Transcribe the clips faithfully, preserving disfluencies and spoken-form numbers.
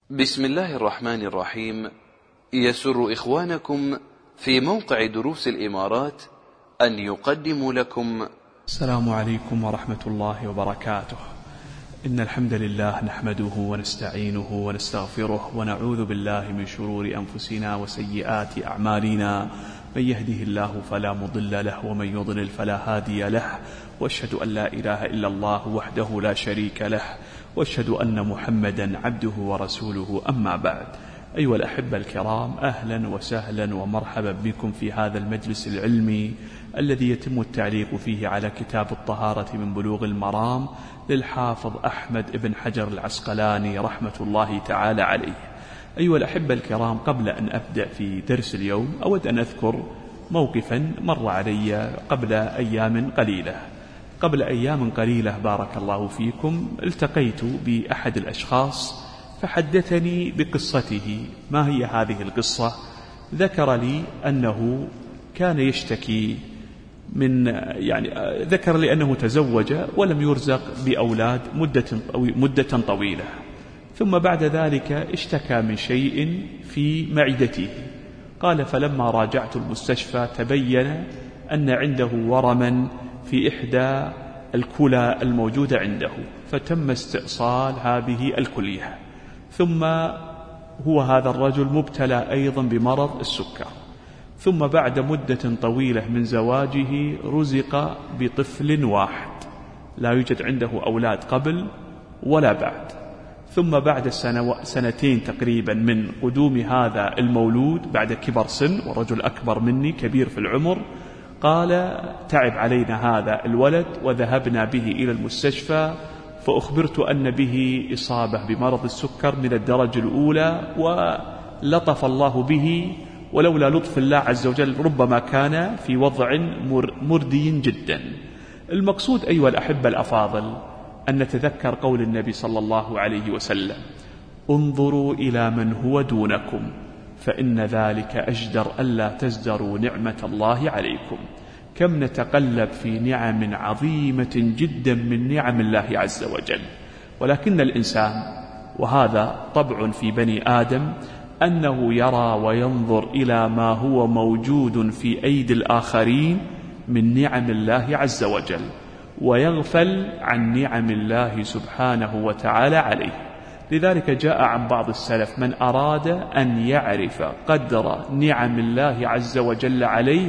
بسم الله الرحمن الرحيم. يسر إخوانكم في موقع دروس الإمارات أن يقدموا لكم السلام عليكم ورحمة الله وبركاته. إن الحمد لله نحمده ونستعينه ونستغفره ونعوذ بالله من شرور أنفسنا وسيئات أعمالنا، من يهده الله فلا مضل له ومن يضلل فلا هادي له، وأشهد أن لا إله إلا الله وحده لا شريك له، وأشهد أن محمدا عبده ورسوله. أما بعد، أيها الأحبة الكرام، أهلا وسهلا ومرحبا بكم في هذا المجلس العلمي الذي يتم التعليق فيه على كتاب الطهارة من بلوغ المرام للحافظ أحمد بن حجر العسقلاني رحمة الله تعالى عليه. أيها الأحبة الكرام، قبل أن أبدأ في درس اليوم أود أن أذكر موقفا مر علي قبل أيام قليلة. قبل أيام قليلة بارك الله فيكم التقيت بأحد الأشخاص فحدثني بقصته. ما هي هذه القصة؟ ذكر لي أنه كان يشتكي من يعني ذكر لي أنه تزوج ولم يرزق بأولاد مدة مدة طويلة، ثم بعد ذلك اشتكى من شيء في معدته. قال: فلما راجعت المستشفى تبين أن عنده ورما في إحدى الكلى الموجودة عنده، فتم استئصال هذه الكلية. ثم هو هذا الرجل مبتلى أيضا بمرض السكر، ثم بعد مدة طويلة من زواجه رزق بطفل واحد، لا يوجد عنده أولاد قبل ولا بعد. ثم بعد سنتين تقريبا من قدوم هذا المولود بعد كبر سن، ورجل أكبر مني كبير في العمر، قال: تعب علينا هذا الولد وذهبنا به إلى المستشفى، فأخبرت أن به إصابة بمرض السكر من الدرجة الأولى، ولطف الله به، ولولا لطف الله عز وجل ربما كان في وضع مردي جدا. المقصود أيها الأحبة الأفاضل أن نتذكر قول النبي صلى الله عليه وسلم: انظروا إلى من هو دونكم، فإن ذلك أجدر ألا تزدروا نعمة الله عليكم. كم نتقلب في نعم عظيمة جدا من نعم الله عز وجل، ولكن الإنسان، وهذا طبع في بني آدم، أنه يرى وينظر إلى ما هو موجود في أيدي الآخرين من نعم الله عز وجل، ويغفل عن نعم الله سبحانه وتعالى عليه. لذلك جاء عن بعض السلف: من أراد أن يعرف قدر نعم الله عز وجل عليه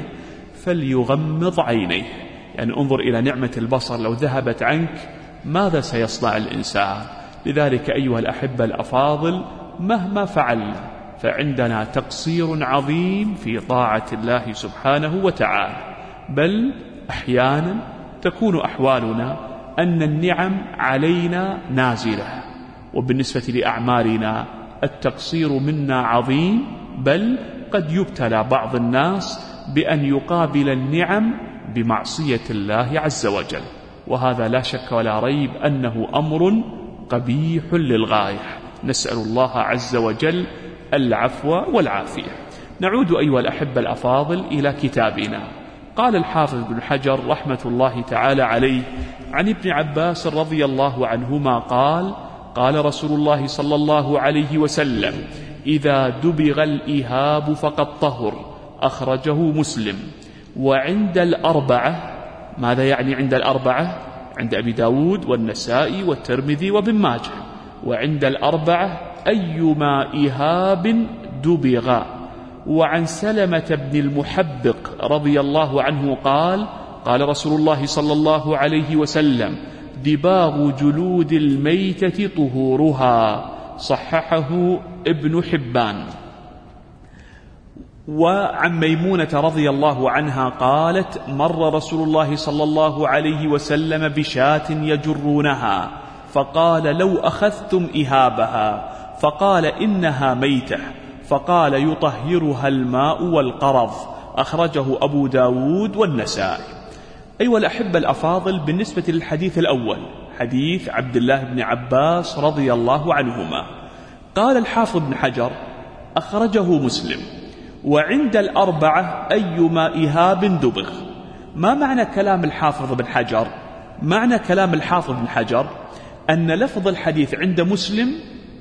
فليغمض عينيه. يعني انظر إلى نعمة البصر، لو ذهبت عنك ماذا سيصنع الإنسان؟ لذلك أيها الأحبة الأفاضل، مهما فعلنا فعندنا تقصير عظيم في طاعة الله سبحانه وتعالى، بل أحيانا تكون أحوالنا أن النعم علينا نازلة، وبالنسبة لأعمالنا التقصير منا عظيم، بل قد يبتلى بعض الناس بأن يقابل النعم بمعصية الله عز وجل، وهذا لا شك ولا ريب أنه أمر قبيح للغاية. نسأل الله عز وجل العفو والعافية. نعود أيها الأحبة الأفاضل إلى كتابنا. قال الحافظ بن حجر رحمة الله تعالى عليه عن ابن عباس رضي الله عنهما قال: قال رسول الله صلى الله عليه وسلم: إذا دبغ الإهاب فقد طهر. أخرجه مسلم. وعند الأربعة، ماذا يعني عند الأربعة؟ عند أبي داود والنسائي والترمذي وابن ماجه. وعند الأربعة أيما إهاب دبغ. وعن سلمة بن المحبق رضي الله عنه قال: قال رسول الله صلى الله عليه وسلم: دباغ جلود الميتة طهورها. صححه ابن حبان. وعن ميمونة رضي الله عنها قالت: مر رسول الله صلى الله عليه وسلم بشاة يجرونها، فقال: لو أخذتم إهابها، فقال: إنها ميتة، فقال: يطهرها الماء والقرض. أخرجه أبو داود والنسائي. أيها الأحبة الأفاضل، بالنسبة للحديث الأول، حديث عبد الله بن عباس رضي الله عنهما، قال الحافظ بن حجر: أخرجه مسلم. وعند الأربعة أيما إهاب دبغ. ما معنى كلام الحافظ بن حجر؟ معنى كلام الحافظ بن حجر أن لفظ الحديث عند مسلم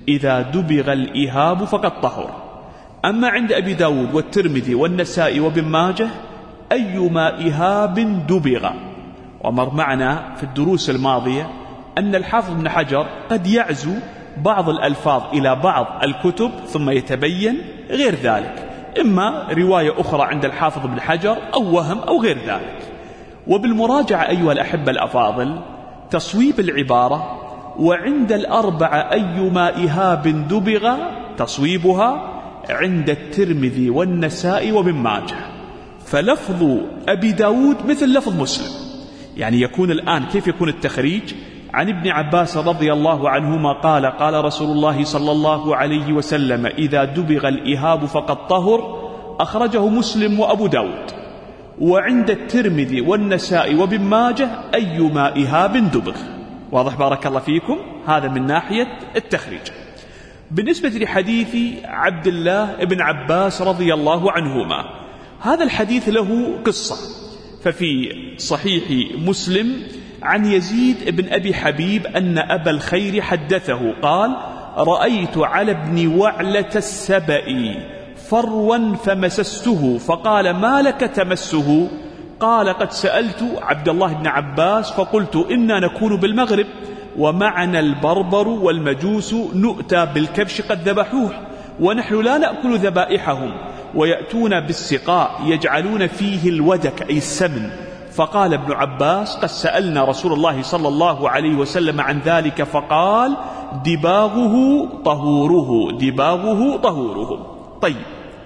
إذا دبغ الإهاب فقد طهر. أما عند أبي داود والترمذي والنسائي وابن ماجه أيما إهاب دبغ. ومر معنا في الدروس الماضية أن الحافظ ابن حجر قد يعزو بعض الألفاظ إلى بعض الكتب ثم يتبين غير ذلك، إما رواية أخرى عند الحافظ ابن حجر أو وهم أو غير ذلك. وبالمراجعة أيها الأحبة الأفاضل تصويب العبارة وعند الأربعة أيما إهاب دبغ تصويبها عند الترمذي والنسائي وابن ماجه. فلفظ أبي داود مثل لفظ مسلم، يعني يكون الآن كيف يكون التخريج؟ عن ابن عباس رضي الله عنهما قال قال رسول الله صلى الله عليه وسلم إذا دبغ الإهاب فقد طهر، أخرجه مسلم وأبو داود. وعند الترمذي والنسائي وابن ماجه أيما إهاب دبغ. واضح بارك الله فيكم؟ هذا من ناحية التخريج. بالنسبة لحديث عبد الله بن عباس رضي الله عنهما، هذا الحديث له قصة. ففي صحيح مسلم عن يزيد بن أبي حبيب أن أبا الخير حدثه قال رأيت على ابن وعلة السبئي فروا فمسسته فقال ما لك تمسه؟ قال قد سألت عبد الله بن عباس فقلت إنا نكون بالمغرب ومعنا البربر والمجوس نؤتى بالكبش قد ذبحوه ونحن لا نأكل ذبائحهم ويأتون بالسقاء يجعلون فيه الودك أي السمن. فقال ابن عباس قد سألنا رسول الله صلى الله عليه وسلم عن ذلك فقال دباغه طهوره دباغه طهوره. طيب،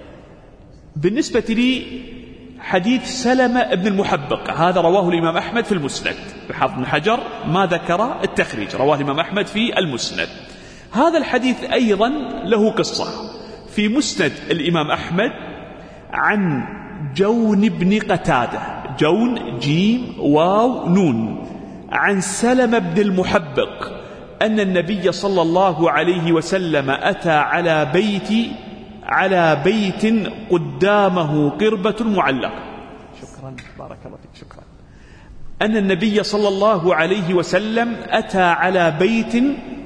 بالنسبة لي حديث سلمة بن المحبق هذا رواه الإمام أحمد في المسند. الحافظ بن حجر ما ذكر التخريج، رواه الإمام أحمد في المسند. هذا الحديث أيضا له قصة في مسند الإمام أحمد عن جون بن قتادة، جون جيم واو نون، عن سلمة بن المحبق أن النبي صلى الله عليه وسلم أتى على بيت على بيت قدامه قربة معلقة. شكرا بارك الله فيك شكرا. أن النبي صلى الله عليه وسلم أتى على بيت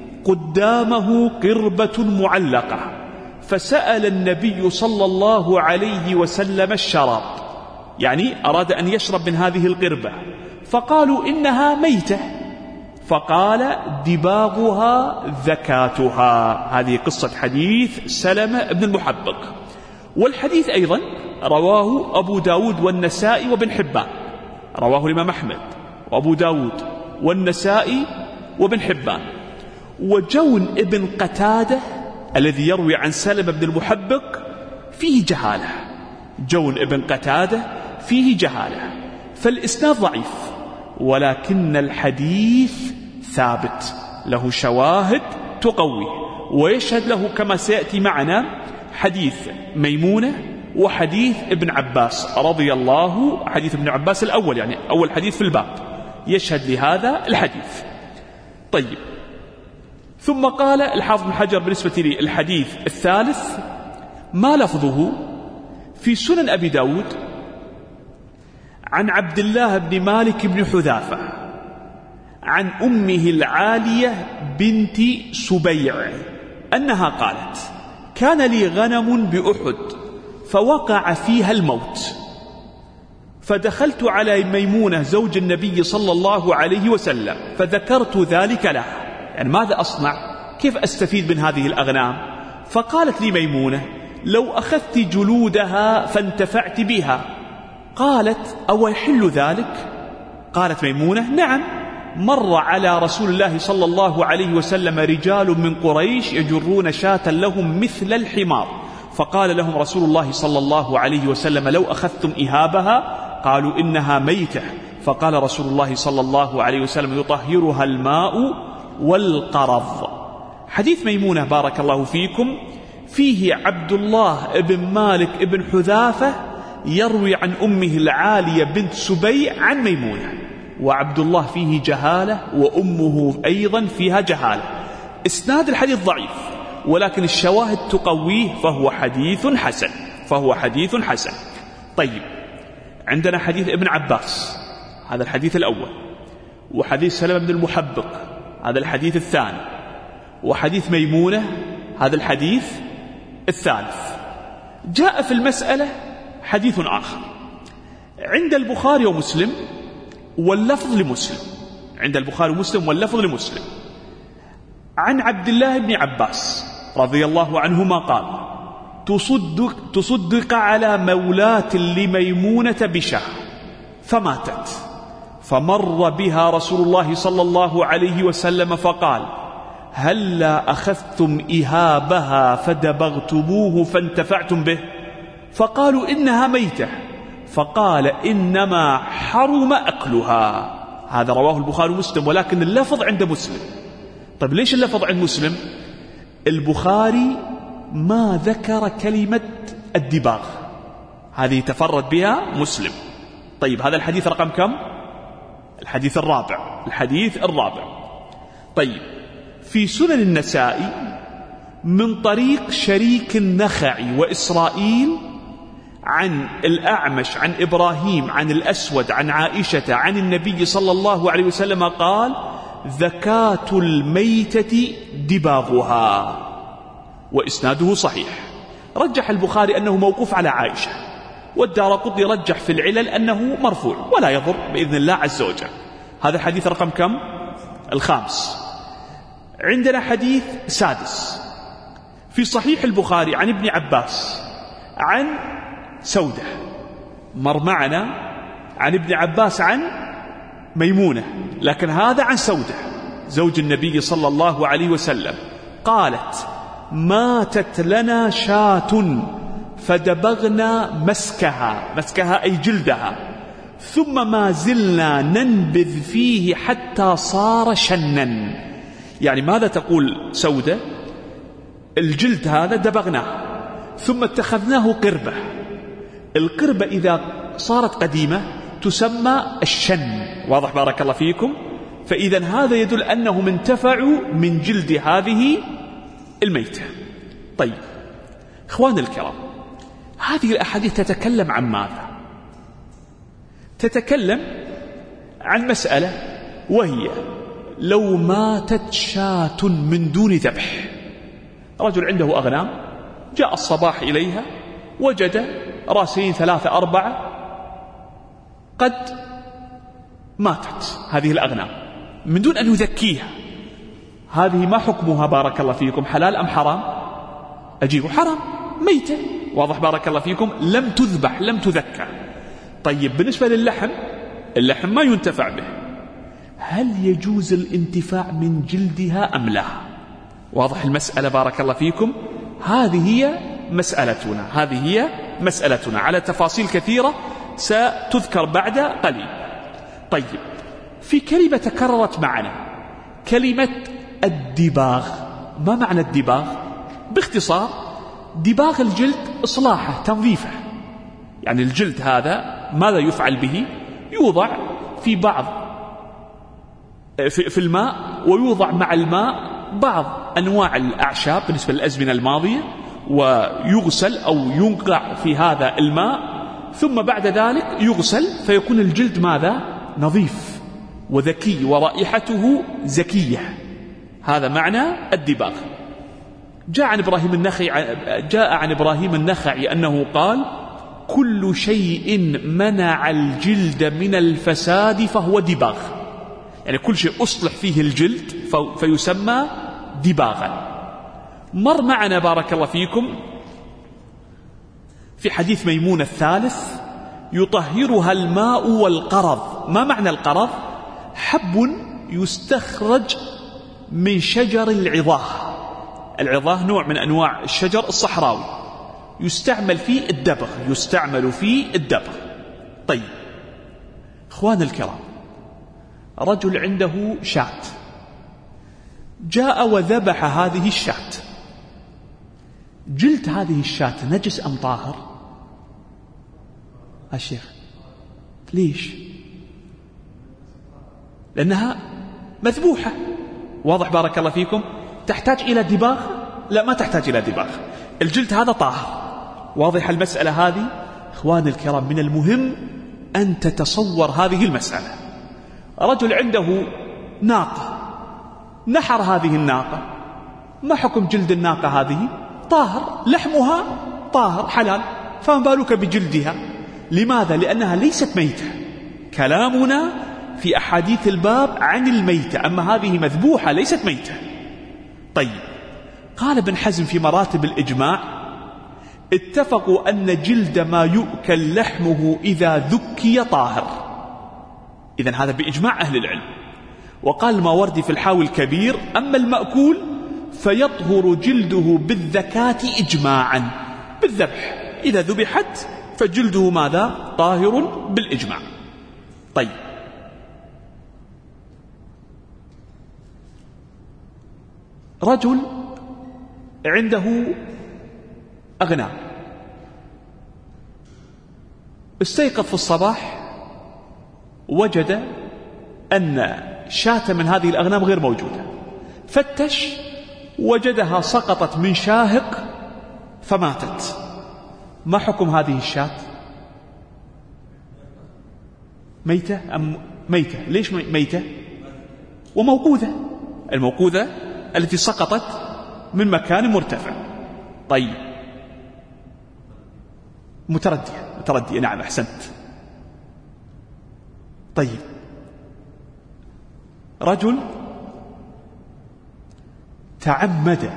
قدامه قربة معلقة، فسأل النبي صلى الله عليه وسلم الشراب، يعني أراد أن يشرب من هذه القربة، فقالوا إنها ميتة، فقال دباغها ذكاتها. هذه قصة حديث سلمة بن المحبق. والحديث أيضا رواه أبو داود والنسائي وابن حبان، رواه الإمام أحمد وأبو داود والنسائي وابن حبان. وجون ابن قتادة الذي يروي عن سلمة بن المحبق فيه جهالة، جون ابن قتادة فيه جهالة، فالإسناد ضعيف، ولكن الحديث ثابت له شواهد تقويه، ويشهد له كما سيأتي معنا حديث ميمونة وحديث ابن عباس رضي الله، حديث ابن عباس الأول يعني أول حديث في الباب يشهد لهذا الحديث. طيب، ثم قال الحافظ بن حجر بالنسبة لي الحديث الثالث ما لفظه في سنن أبي داود عن عبد الله بن مالك بن حذافة عن أمه العالية بنت سبيع أنها قالت كان لي غنم بأحد فوقع فيها الموت، فدخلت على ميمونة زوج النبي صلى الله عليه وسلم فذكرت ذلك لها، يعني ماذا أصنع؟ كيف أستفيد من هذه الأغنام؟ فقالت لي ميمونة لو أخذت جلودها فانتفعت بها. قالت أو يحل ذلك؟ قالت ميمونة نعم، مر على رسول الله صلى الله عليه وسلم رجال من قريش يجرون شاة لهم مثل الحمار، فقال لهم رسول الله صلى الله عليه وسلم لو أخذتم إهابها؟ قالوا إنها ميتة، فقال رسول الله صلى الله عليه وسلم يطهرها الماء والقرض. حديث ميمونة بارك الله فيكم فيه عبد الله بن مالك بن حذافة يروي عن أمه العالية بنت سبيع عن ميمونة، وعبد الله فيه جهالة وأمه أيضا فيها جهالة. إسناد الحديث ضعيف، ولكن الشواهد تقويه، فهو حديث حسن فهو حديث حسن. طيب، عندنا حديث ابن عباس هذا الحديث الأول، وحديث سلمة بن المحبق هذا الحديث الثاني، وحديث ميمونة هذا الحديث الثالث. جاء في المسألة حديث آخر عند البخاري ومسلم واللفظ لمسلم، عند البخاري ومسلم واللفظ لمسلم، عن عبد الله بن عباس رضي الله عنهما قال: تصدق, تصدق على مولاة لميمونة بشاه فماتت، فمر بها رسول الله صلى الله عليه وسلم فقال: هلا أخذتم إهابها فدبغتموه فانتفعتم به؟ فقالوا: إنها ميتة. فقال: إنما حرم أكلها. هذا رواه البخاري ومسلم، ولكن اللفظ عند مسلم. طيب ليش اللفظ عند مسلم؟ البخاري ما ذكر كلمة الدباغ، هذه تفرد بها مسلم. طيب هذا الحديث رقم كم؟ الحديث الرابع، الحديث الرابع. طيب في سنن النسائي من طريق شريك النخعي وإسرائيل عن الأعمش عن إبراهيم عن الأسود عن عائشة عن النبي صلى الله عليه وسلم قال: زكاة الميتة دباغها، وإسناده صحيح. رجح البخاري أنه موقوف على عائشة، والدارقطني رجح في العلل أنه مرفوع، ولا يضر بإذن الله عز وجل. هذا الحديث رقم كم؟ الخامس. عندنا حديث سادس في صحيح البخاري عن ابن عباس عن سودة، مر معنا عن ابن عباس عن ميمونة، لكن هذا عن سودة زوج النبي صلى الله عليه وسلم. قالت: ماتت لنا شاة فدبغنا مسكها، مسكها أي جلدها، ثم ما زلنا ننبذ فيه حتى صار شنا. يعني ماذا تقول سودة؟ الجلد هذا دبغناه ثم اتخذناه قربة، القربة إذا صارت قديمة تسمى الشن، واضح بارك الله فيكم؟ فإذا هذا يدل أنهم انتفعوا من جلد هذه الميتة. طيب إخوان الكرام، هذه الأحاديث تتكلم عن ماذا؟ تتكلم عن مسألة، وهي لو ماتت شاة من دون ذبح، رجل عنده أغنام جاء الصباح إليها وجد راسين ثلاثة أربعة قد ماتت هذه الأغنام من دون أن يذكيها، هذه ما حكمها بارك الله فيكم؟ حلال أم حرام؟ أجيب حرام، ميتة، واضح بارك الله فيكم؟ لم تذبح، لم تذكى. طيب بالنسبة للحم، اللحم ما ينتفع به، هل يجوز الانتفاع من جلدها أم لا؟ واضح المسألة بارك الله فيكم؟ هذه هي مسألتنا، هذه هي مسألتنا على تفاصيل كثيرة ستذكر بعد قليل. طيب في كلمة تكررت معنا، كلمة الدباغ. ما معنى الدباغ؟ باختصار دباغ الجلد إصلاحه، تنظيفه. يعني الجلد هذا ماذا يفعل به؟ يوضع في بعض في, في الماء، ويوضع مع الماء بعض أنواع الأعشاب بالنسبة للأزمنة الماضية، ويغسل أو ينقع في هذا الماء، ثم بعد ذلك يغسل فيكون الجلد ماذا؟ نظيف وذكي ورائحته زكية. هذا معنى الدباغ. جاء عن إبراهيم النخعي جاء عن إبراهيم النخعي أنه قال: كل شيء منع الجلد من الفساد فهو دباغ. يعني كل شيء أصلح فيه الجلد فيسمى دباغا. مر معنا بارك الله فيكم في حديث ميمون الثالث: يطهرها الماء والقرض. ما معنى القرض؟ حب يستخرج من شجر العظاه. العظاه نوع من أنواع الشجر الصحراوي، يستعمل فيه الدبغ، يستعمل فيه الدبغ. طيب إخوان الكرام، رجل عنده شاة، جاء وذبح هذه الشاة، جلد هذه الشاة نجس أم طاهر؟ الشيخ ليش؟ لأنها مذبوحة، واضح بارك الله فيكم؟ تحتاج إلى دباغ؟ لا، ما تحتاج إلى دباغ، الجلد هذا طاهر. واضح المسألة هذه؟ إخوان الكرام، من المهم أن تتصور هذه المسألة. رجل عنده ناقة، نحر هذه الناقة ما حكم جلد الناقة هذه؟ طاهر، لحمها طاهر حلال، فما بالك بجلدها؟ لماذا؟ لأنها ليست ميتة. كلامنا في أحاديث الباب عن الميتة، أما هذه مذبوحة ليست ميتة. طيب، قال ابن حزم في مراتب الإجماع: اتفقوا أن جلد ما يؤكل لحمه إذا ذكي طاهر. إذن هذا بإجماع أهل العلم. وقال الماوردي في الحاوي الكبير: أما المأكول فيطهر جلده بالذكاة إجماعا، بالذبح، إذا ذبحت فجلده ماذا؟ طاهر بالإجماع. طيب، رجل عنده أغنام، استيقظ في الصباح وجد أن شاة من هذه الأغنام غير موجودة، فتش وجدها سقطت من شاهق فماتت. ما حكم هذه الشاة؟ ميتة أم ميتة؟ ليش ميتة؟ وموقوذة، الموقوذة التي سقطت من مكان مرتفع. طيب، متردية، متردية، نعم أحسنت. طيب، رجل تعمد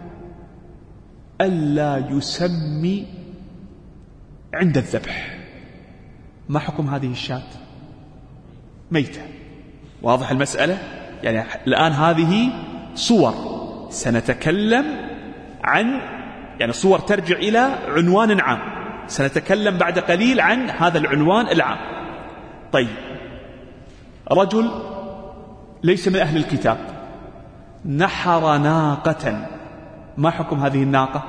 ألا يسمي عند الذبح، ما حكم هذه الشاة؟ ميتة. واضح المسألة؟ يعني الآن هذه صور سنتكلم عن، يعني صور ترجع إلى عنوان عام، سنتكلم بعد قليل عن هذا العنوان العام. طيب، رجل ليس من أهل الكتاب نحر ناقة، ما حكم هذه الناقة؟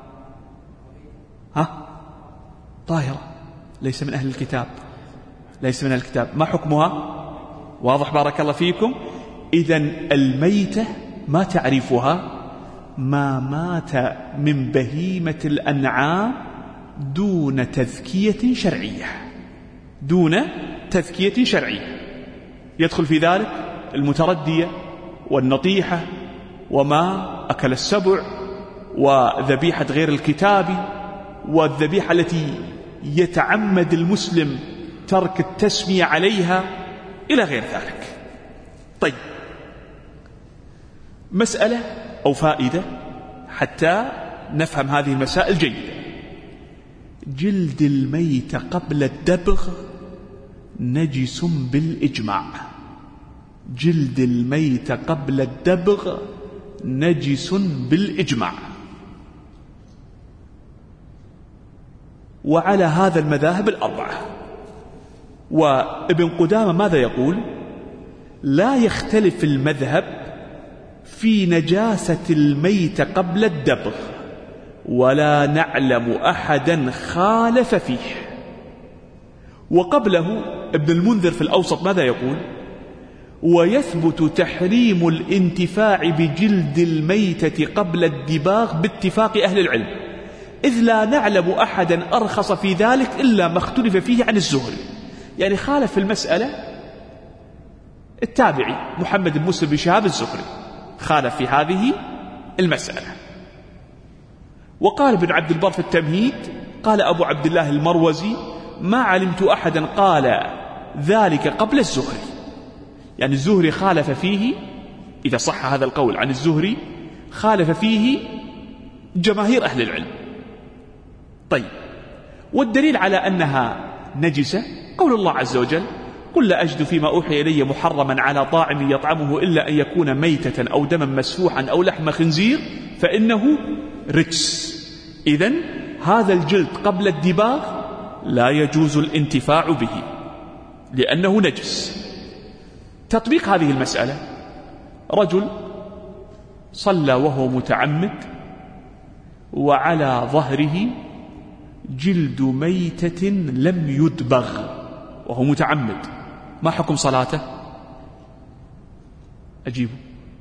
ها؟ طاهرة، ليس من أهل الكتاب، ليس من أهل الكتاب، ما حكمها؟ واضح، بارك الله فيكم. إذن الميتة ما تعرفها؟ ما مات من بهيمة الأنعام دون تذكية شرعية، دون تذكية شرعية. يدخل في ذلك المتردية والنطيحة وما أكل السبع وذبيحة غير الكتاب والذبيحة التي يتعمد المسلم ترك التسمية عليها إلى غير ذلك. طيب، مسألة أو فائدة حتى نفهم هذه المسائل جيدا: جلد الميت قبل الدبغ نجس بالإجماع. جلد الميت قبل الدبغ نجس بالإجماع. وعلى هذا المذاهب الأربعة. وابن قدامة ماذا يقول؟ لا يختلف المذهب في نجاسة الميت قبل الدبغ، ولا نعلم أحدا خالف فيه. وقبله ابن المنذر في الأوسط ماذا يقول؟ ويثبت تحريم الانتفاع بجلد الميتة قبل الدباغ باتفاق أهل العلم، إذ لا نعلم أحدا أرخص في ذلك إلا ما اختلف فيه عن الزهري. يعني خالف في المسألة التابعي محمد بن مسلم بن شهاب الزهري، خالف في هذه المسألة. وقال ابن عبد البر في التمهيد، قال أبو عبد الله المروزي: ما علمت أحدا قال ذلك قبل الزهري. يعني الزهري خالف فيه، إذا صح هذا القول عن الزهري، خالف فيه جماهير أهل العلم. طيب، والدليل على أنها نجسة قول الله عز وجل: قل لا أجد فيما أوحي إلي محرما على طاعم يطعمه إلا أن يكون ميتة أو دما مسفوحا أو لحم خنزير فإنه رجس. إذن هذا الجلد قبل الدباغ لا يجوز الانتفاع به لأنه نجس. تطبيق هذه المسألة: رجل صلى وهو متعمد وعلى ظهره جلد ميتة لم يدبغ وهو متعمد، ما حكم صلاته؟ أجيبه.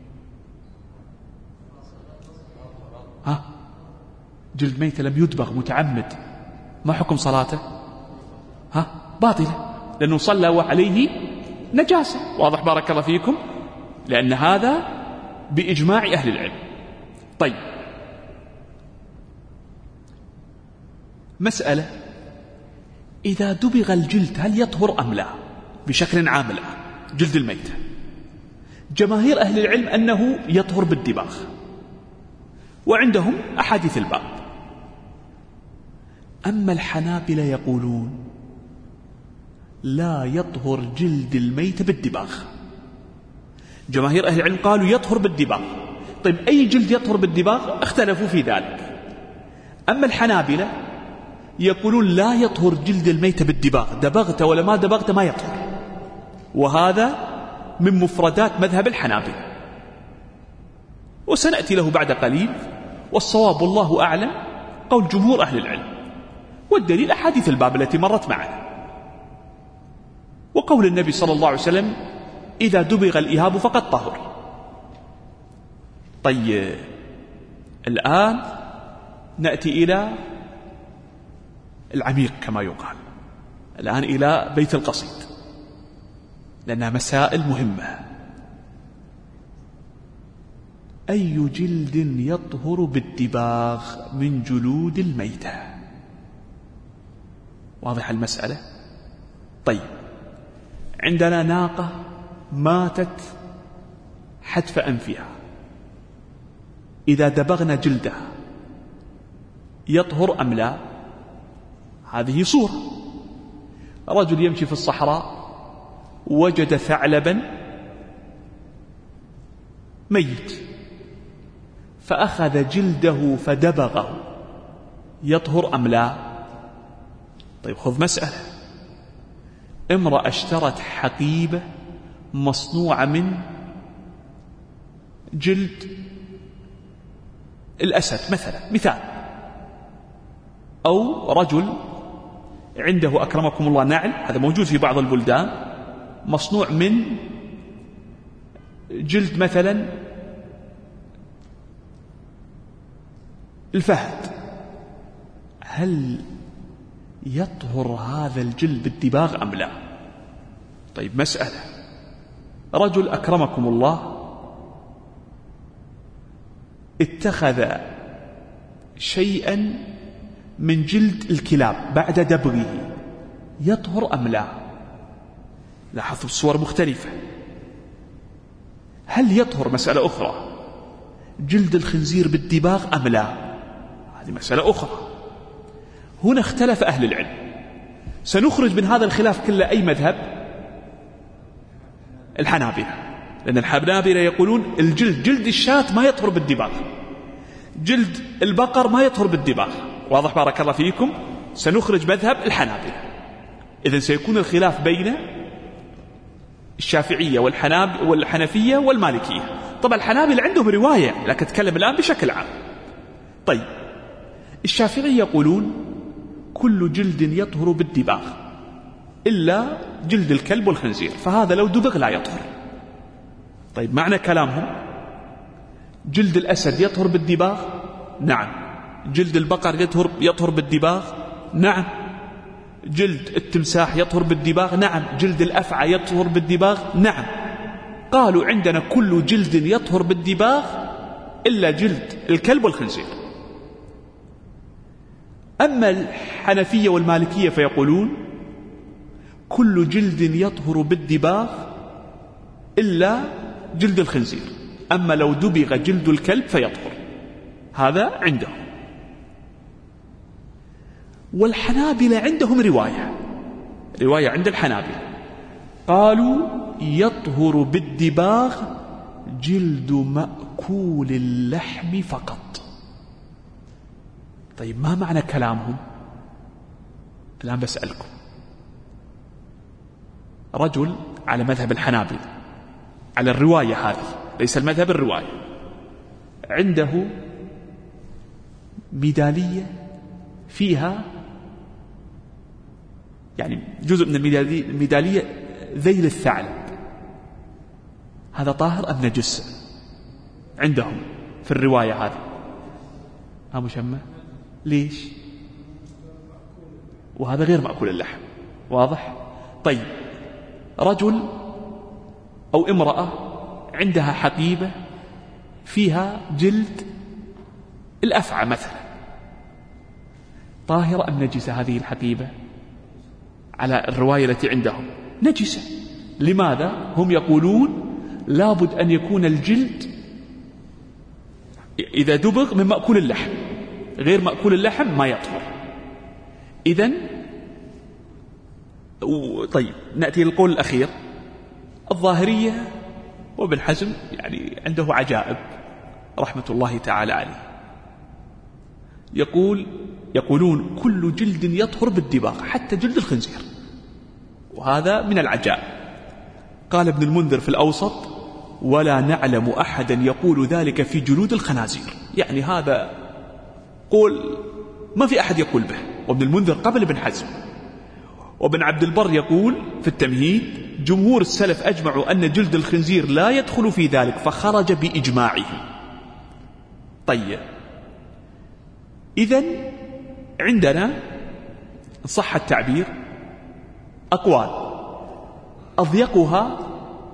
ها؟ جلد ميتة لم يدبغ متعمد، ما حكم صلاته؟ ها؟ باطلة، لأنه صلى وعليه نجاسة. واضح، بارك الله فيكم، لأن هذا بإجماع أهل العلم. طيب، مسألة: إذا دبغ الجلد هل يطهر أم لا؟ بشكل عام لا، جلد الميتة. جماهير أهل العلم أنه يطهر بالدباغ، وعندهم أحاديث الباب. أما الحنابلة يقولون لا يطهر جلد الميت بالدباغ. جماهير أهل العلم قالوا يطهر بالدباغ. طيب، أي جلد يطهر بالدباغ؟ اختلفوا في ذلك. أما الحنابلة يقولون لا يطهر جلد الميت بالدباغ، دبغت ولا ما دبغت ما يطهر، وهذا من مفردات مذهب الحنابلة، وسنأتي له بعد قليل. والصواب والله أعلم قول جمهور أهل العلم، والدليل أحاديث الباب التي مرت معنا، وقول النبي صلى الله عليه وسلم: إذا دبغ الإهاب فقد طهر. طيب، الآن نأتي إلى العميق كما يقال، الآن إلى بيت القصيد، لأنها مسائل مهمة. أي جلد يطهر بالدباغ من جلود الميتة؟ واضح المسألة؟ طيب، عندنا ناقة ماتت حتف أنفها، إذا دبغنا جلدها يطهر أم لا؟ هذه صورة: رجل يمشي في الصحراء وجد ثعلبا ميت فأخذ جلده فدبغه، يطهر أم لا؟ طيب، خذ مسألة: امرأة اشترت حقيبة مصنوعة من جلد الأسد مثلا، مثال، أو رجل عنده أكرمكم الله نعل، هذا موجود في بعض البلدان، مصنوع من جلد مثلا الفهد، هل يطهر هذا الجلد بالدباغ أم لا؟ طيب، مسألة: رجل أكرمكم الله اتخذ شيئا من جلد الكلاب بعد دبغه، يطهر أم لا؟ لاحظوا الصور مختلفة. هل يطهر؟ مسألة أخرى. جلد الخنزير بالدباغ أم لا؟ هذه مسألة أخرى. هنا اختلف أهل العلم. سنخرج من هذا الخلاف كله أي مذهب؟ الحنابلة، لأن الحنابلة يقولون الجلد، جلد الشاة ما يطهر بالدباغ، جلد البقر ما يطهر بالدباغ. واضح؟ بارك الله فيكم. سنخرج مذهب الحنابلة. إذن سيكون الخلاف بين الشافعية والحناب والحنفية والمالكية. طبعا الحنابلة عندهم رواية، لكن أتكلم الآن بشكل عام. طيب، الشافعية يقولون كل جلد يطهر بالدباغ إلا جلد الكلب والخنزير، فهذا لو دبغ لا يطهر. طيب، معنى كلامهم جلد الأسد يطهر بالدباغ؟ نعم. جلد البقر يطهر يطهر بالدباغ؟ نعم. جلد التمساح يطهر بالدباغ؟ نعم. جلد الأفعى يطهر بالدباغ؟ نعم. قالوا عندنا كل جلد يطهر بالدباغ إلا جلد الكلب والخنزير. أما الحنفية والمالكية فيقولون كل جلد يطهر بالدباغ إلا جلد الخنزير، أما لو دبغ جلد الكلب فيطهر. هذا عندهم. والحنابلة عندهم رواية رواية عند الحنابلة قالوا يطهر بالدباغ جلد مأكول اللحم فقط. طيب، ما معنى كلامهم؟ الآن بسألكم. رجل على مذهب الحنابلة، على الرواية هذه، ليس المذهب، الرواية، عنده ميدالية فيها يعني جزء من الميدالية ذيل الثعلب، هذا طاهر أم نجس؟ عندهم في الرواية هذه ها مشمع. ليش؟ وهذا غير مأكول اللحم. واضح؟ طيب، رجل أو امرأة عندها حقيبة فيها جلد الأفعى مثلا طاهرة أم نجسة هذه الحقيبة؟ على الرواية التي عندهم نجسة. لماذا؟ هم يقولون لابد أن يكون الجلد إذا دبغ من مأكول اللحم، غير مأكول اللحم ما يطهر. إذن طيب نأتي للقول الأخير. الظاهرية وابن حزم يعني عنده عجائب رحمة الله تعالى عليه، يقول يقولون كل جلد يطهر بالدباغ حتى جلد الخنزير، وهذا من العجائب. قال ابن المنذر في الأوسط: ولا نعلم أحدا يقول ذلك في جلود الخنازير. يعني هذا قول ما في أحد يقول به، وابن المنذر قبل ابن حزم. وابن عبد البر يقول في التمهيد: جمهور السلف أجمعوا أن جلد الخنزير لا يدخل في ذلك، فخرج بإجماعهم. طيب إذن عندنا صح التعبير أقوال، أضيقها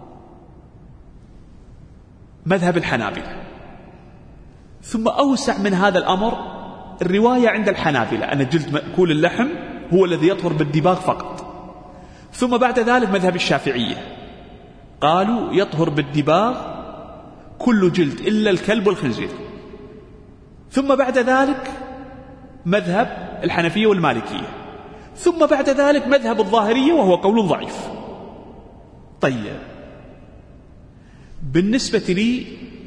مذهب الحنابلة، ثم أوسع من هذا الأمر الرواية عند الحنابلة أن جلد مأكول اللحم هو الذي يطهر بالدباغ فقط. ثم بعد ذلك مذهب الشافعية قالوا يطهر بالدباغ كل جلد إلا الكلب والخنزير. ثم بعد ذلك مذهب الحنفية والمالكية. ثم بعد ذلك مذهب الظاهرية وهو قول ضعيف. طيب بالنسبة لي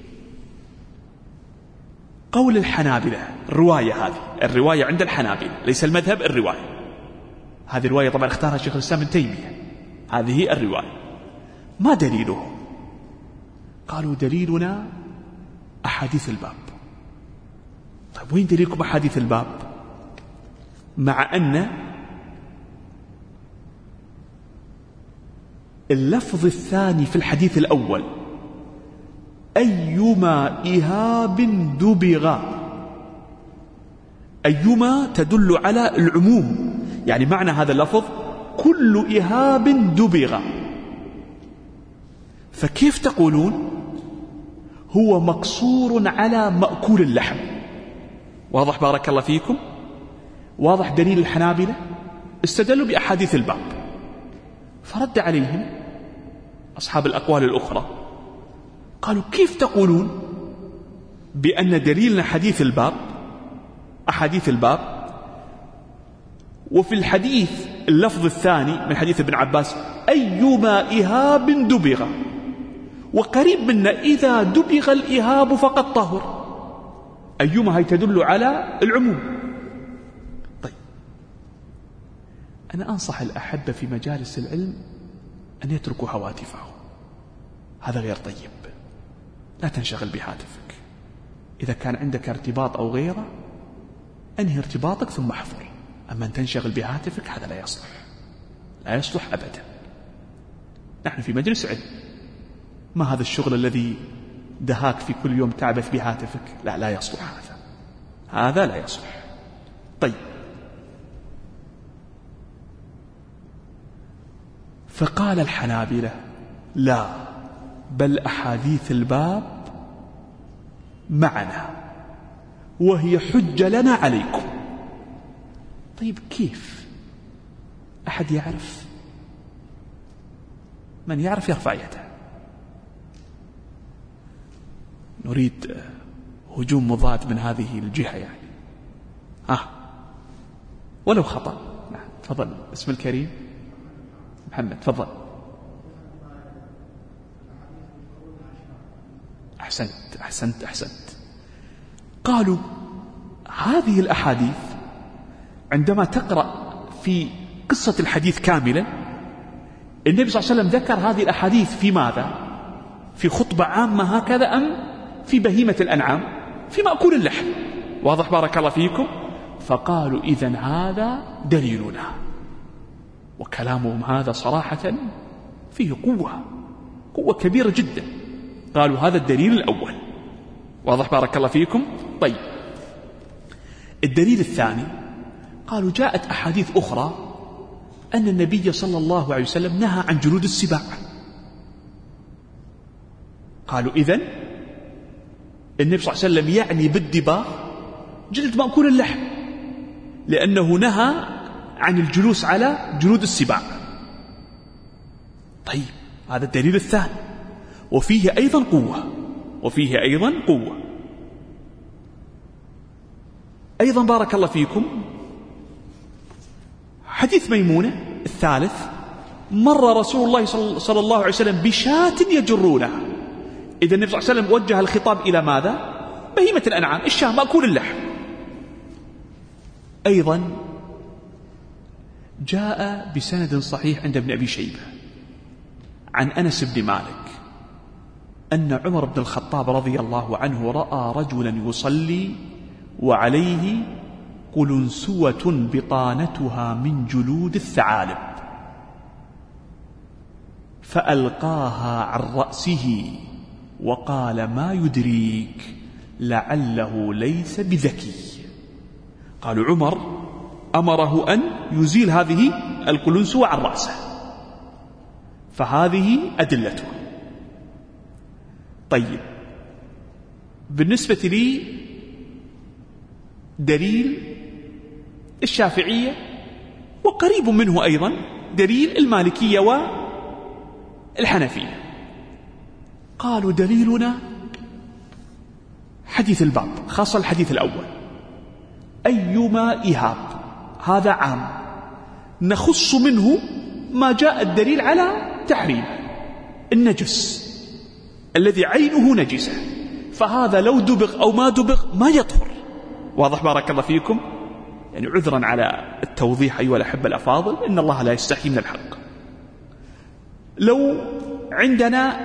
قول الحنابلة الرواية هذه الرواية عند الحنابلة ليس المذهب، الرواية هذه الرواية طبعا اختارها شيخ الإسلام ابن تيمية، هذه الرواية. ما دليله؟ قالوا دليلنا أحاديث الباب. طيب وين دليلكم أحاديث الباب؟ مع أن اللفظ الثاني في الحديث الأول أيما إهاب دبغ، أيما تدل على العموم، يعني معنى هذا اللفظ كل إهاب دبغ. فكيف تقولون هو مقصور على مأكول اللحم؟ واضح بارك الله فيكم؟ واضح دليل الحنابلة استدلوا بأحاديث الباب. فرد عليهم أصحاب الأقوال الأخرى قالوا كيف تقولون بأن دليلنا حديث الباب أحاديث الباب، وفي الحديث اللفظ الثاني من حديث ابن عباس أيما إهاب دبغ، وقريب منا إذا دبغ الإهاب فقد طهر. أيما هي تدل على العموم. طيب أنا أنصح الأحبة في مجالس العلم أن يتركوا هواتفهم، هذا غير طيب. لا تنشغل بهاتفك، إذا كان عندك ارتباط أو غيره أنهي ارتباطك ثم احضر. أما أن تنشغل بهاتفك هذا لا يصلح، لا يصلح أبدا. نحن في مجلس علم، ما هذا الشغل الذي دهاك في كل يوم تعبث بهاتفك، لا لا يصلح هذا، هذا لا يصلح. طيب فقال الحنابلة لا، بل أحاديث الباب معنا وهي حجة لنا عليكم. طيب كيف؟ أحد يعرف؟ من يعرف يرفع يده. نريد هجوم مضاد من هذه الجهة يعني. آه ولو خطأ. نعم تفضل. اسم الكريم محمد، تفضل. أحسنت أحسنت أحسنت. قالوا هذه الأحاديث عندما تقرأ في قصة الحديث كاملا، النبي صلى الله عليه وسلم ذكر هذه الأحاديث في ماذا؟ في خطبة عامة هكذا أم في بهيمة الأنعام؟ في مأكول اللحم. واضح بارك الله فيكم؟ فقالوا إذن هذا دليلنا. وكلامهم هذا صراحة فيه قوة قوة كبيرة جدا. قالوا هذا الدليل الأول. واضح بارك الله فيكم؟ طيب الدليل الثاني قالوا جاءت أحاديث أخرى أن النبي صلى الله عليه وسلم نهى عن جلود السباع. قالوا إذن النبي صلى الله عليه وسلم يعني بالدباغ جلد مأكول اللحم، لأنه نهى عن الجلوس على جلود السباع. طيب هذا الدليل الثاني، وفيه أيضا قوة، وفيه أيضا قوة. أيضا بارك الله فيكم حديث ميمونة الثالث، مر رسول الله صلى الله عليه وسلم بشاة يجرونها. إذا النبي صلى الله عليه وسلم وجه الخطاب إلى ماذا؟ بهيمة الأنعام، الشاة مأكول اللحم. أيضا جاء بسند صحيح عند ابن أبي شيبة عن أنس بن مالك أن عمر بن الخطاب رضي الله عنه رأى رجلا يصلي وعليه قلنسوة بطانتها من جلود الثعالب، فألقاها عن رأسه وقال: ما يدريك لعله ليس بذكي. قالوا عمر أمره أن يزيل هذه القلنسوة عن رأسه، فهذه أدلته. طيب بالنسبة لي دليل الشافعية وقريب منه أيضا دليل المالكية والحنفية. قالوا دليلنا حديث الباب، خاصة الحديث الأول: أيما إهاب، هذا عام، نخص منه ما جاء الدليل على تحريم النجس الذي عينه نجسة، فهذا لو دبغ أو ما دبغ ما يطهر. واضح بارك الله فيكم؟ يعني عذرا على التوضيح أيها الأحبة الأفاضل، إن الله لا يستحي من الحق. لو عندنا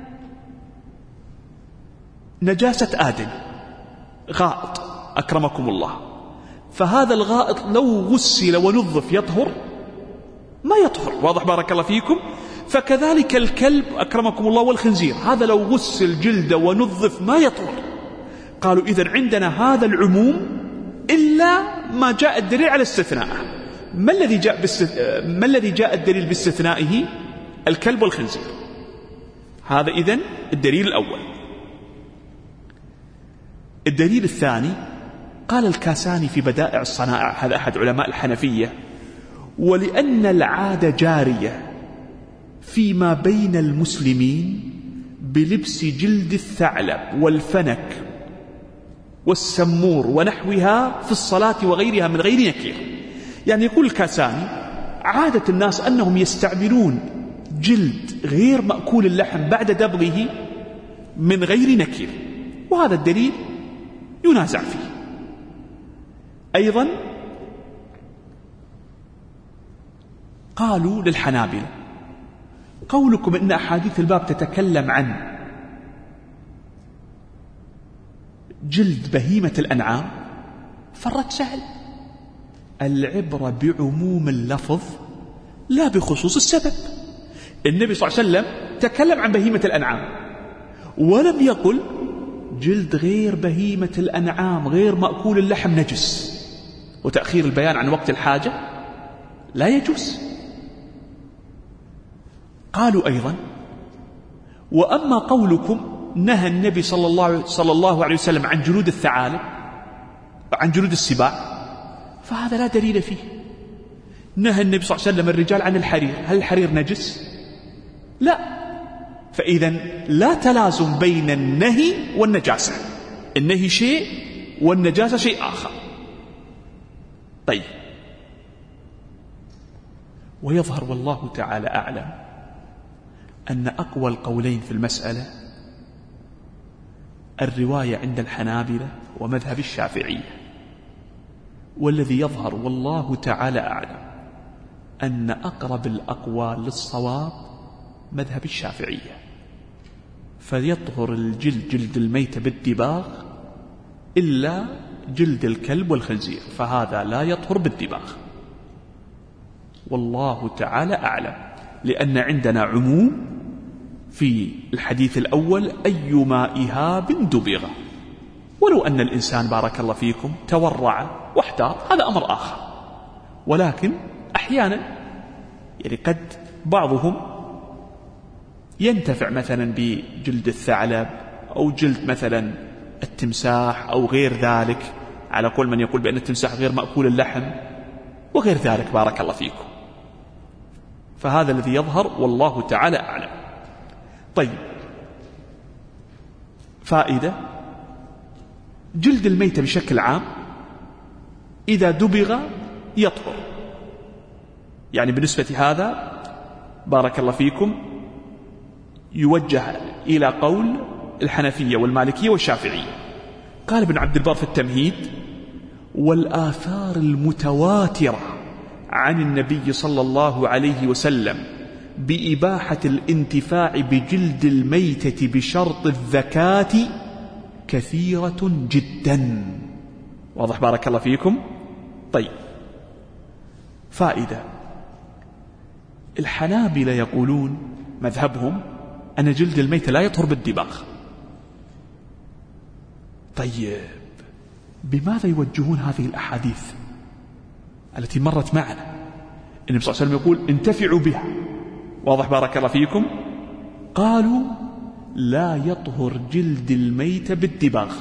نجاسة آدم، غائط أكرمكم الله، فهذا الغائط لو غسل ونظف يطهر؟ ما يطهر. واضح بارك الله فيكم؟ فكذلك الكلب أكرمكم الله والخنزير، هذا لو غسل جلده ونظف ما يطهر. قالوا إذن عندنا هذا العموم إلا ما جاء الدليل على استثناءه. ما الذي جاء باستث... ما الذي جاء الدليل باستثنائه؟ الكلب والخنزير. هذا إذن الدليل الأول. الدليل الثاني قال الكاساني في بدائع الصنائع، هذا أحد علماء الحنفية: ولأن العادة جارية فيما بين المسلمين بلبس جلد الثعلب والفنك والسمور ونحوها في الصلاة وغيرها من غير نكير. يعني يقول الكاساني عادة الناس أنهم يستعملون جلد غير مأكول اللحم بعد دبغه من غير نكير، وهذا الدليل ينازع فيه. أيضا قالوا للحنابلة: قولكم إن أحاديث الباب تتكلم عن جلد بهيمة الأنعام، فالرد سهل: العبرة بعموم اللفظ لا بخصوص السبب. النبي صلى الله عليه وسلم تكلم عن بهيمة الأنعام ولم يقل جلد غير بهيمة الأنعام غير مأكول اللحم نجس، وتأخير البيان عن وقت الحاجة لا يجوز. قالوا أيضا: وأما قولكم نهى النبي صلى الله, صلى الله عليه وسلم عن جلود الثعالب عن جلود السباع، فهذا لا دليل فيه. نهى النبي صلى الله عليه وسلم الرجال عن الحرير، هل الحرير نجس؟ لا. فإذا لا تلازم بين النهي والنجاسة، النهي شيء والنجاسة شيء آخر. طيب، ويظهر والله تعالى أعلم أن أقوى القولين في المسألة الرواية عند الحنابلة ومذهب الشافعية، والذي يظهر والله تعالى أعلم أن أقرب الأقوال للصواب مذهب الشافعية، فيطهر الجلد جلد الميت بالدباغ إلا جلد الكلب والخنزير، فهذا لا يطهر بالدباغ والله تعالى أعلم، لأن عندنا عموم في الحديث الأول: أيما إهاب دبغ. ولو أن الإنسان بارك الله فيكم تورع واحتار هذا أمر آخر، ولكن أحيانا يعني قد بعضهم ينتفع مثلا بجلد الثعلب أو جلد مثلا التمساح أو غير ذلك، على قول من يقول بأن التمساح غير مأكول اللحم وغير ذلك. بارك الله فيكم. فهذا الذي يظهر والله تعالى أعلم. طيب، فائدة: جلد الميت بشكل عام إذا دبغ يطهر. يعني بالنسبة هذا بارك الله فيكم يوجه إلى قول الحنفية والمالكية والشافعية. قال ابن عبد البر في التمهيد: والآثار المتواترة عن النبي صلى الله عليه وسلم بإباحة الانتفاع بجلد الميتة بشرط الذكاة كثيرة جدا. واضح بارك الله فيكم. طيب، فائدة: الحنابلة يقولون مذهبهم أن جلد الميت لا يطهر بالدباغ. طيب، بماذا يوجهون هذه الأحاديث التي مرت معنا؟ النبي صلى الله عليه وسلم يقول انتفعوا بها. واضح بارك الله فيكم. قالوا لا يطهر جلد الميت بالدباغ،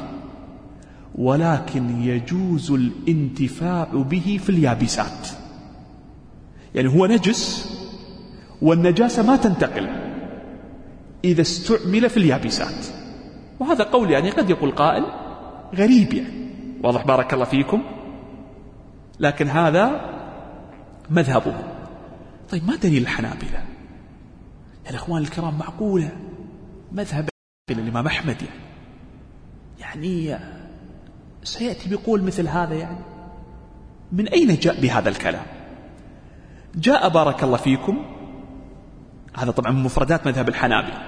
ولكن يجوز الانتفاع به في اليابسات. يعني هو نجس والنجاسة ما تنتقل إذا استعمل في اليابسات. وهذا قول يعني قد يقول قائل غريب يعني. واضح بارك الله فيكم. لكن هذا مذهبه. طيب، ما دليل الحنابلة؟ يا الأخوان الكرام، معقولة مذهب الإمام أحمد يعني يعني سيأتي بقول مثل هذا؟ يعني من أين جاء بهذا الكلام؟ جاء بارك الله فيكم، هذا طبعا من مفردات مذهب الحنابلة،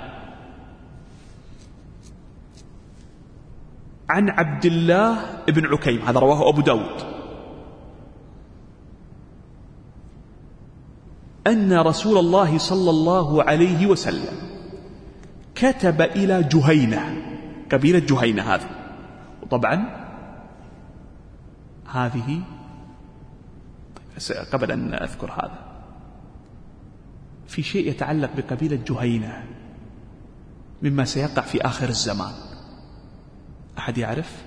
عن عبد الله بن عكيم، هذا رواه أبو داود، أن رسول الله صلى الله عليه وسلم كتب إلى جهينة، قبيلة جهينة هذه. وطبعا هذه قبل أن أذكر هذا في شيء يتعلق بقبيلة جهينة مما سيقع في آخر الزمان. أحد يعرف؟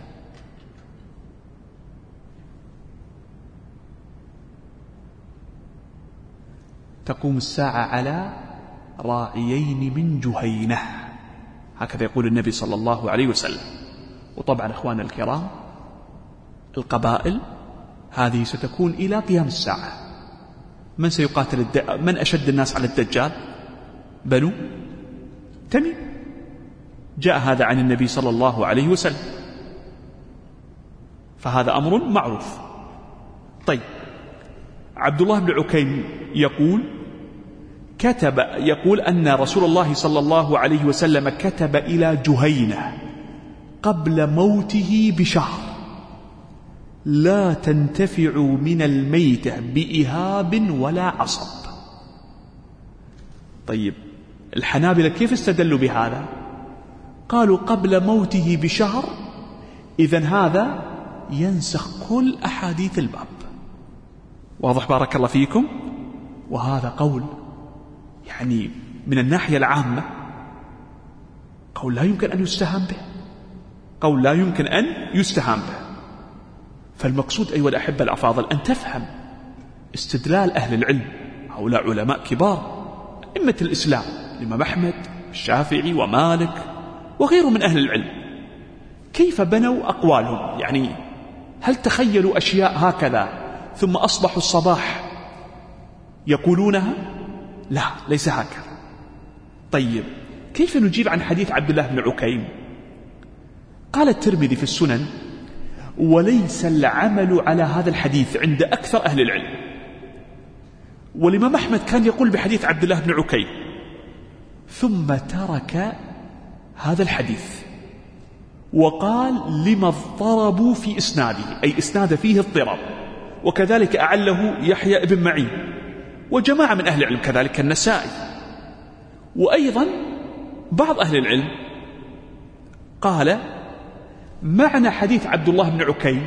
تقوم الساعة على راعيين من جهينة، هكذا يقول النبي صلى الله عليه وسلم. وطبعا أخوان الكرام، القبائل هذه ستكون إلى قيام الساعة. من سيقاتل الد... من أشد الناس على الدجال؟ بنو تميم. جاء هذا عن النبي صلى الله عليه وسلم، فهذا أمر معروف. طيب، عبد الله بن عكيم يقول كتب يقول أن رسول الله صلى الله عليه وسلم كتب إلى جهينة قبل موته بشهر: لا تنتفعوا من الميتة بإهاب ولا عصب. طيب، الحنابلة كيف استدلوا بهذا؟ قالوا قبل موته بشهر، إذن هذا ينسخ كل أحاديث الباب. واضح بارك الله فيكم. وهذا قول يعني من الناحية العامة قول لا يمكن أن يستهان به، قول لا يمكن أن يستهان به. فالمقصود أيها الأحبة الأفاضل أن تفهم استدلال أهل العلم، هؤلاء علماء كبار أئمة الإسلام، الإمام أحمد، الشافعي ومالك وغيره من أهل العلم، كيف بنوا أقوالهم. يعني هل تخيلوا أشياء هكذا ثم أصبحوا الصباح يقولونها؟ لا، ليس هكذا. طيب، كيف نجيب عن حديث عبد الله بن عكيم؟ قال الترمذي في السنن: وليس العمل على هذا الحديث عند أكثر أهل العلم. والإمام أحمد كان يقول بحديث عبد الله بن عكيم، ثم ترك هذا الحديث وقال لما اضطربوا في إسناده، أي إسناد فيه اضطراب. وكذلك أعله يحيى بن معين وجماعة من أهل العلم، كذلك النسائي. وأيضا بعض أهل العلم قال معنى حديث عبد الله بن عكيم،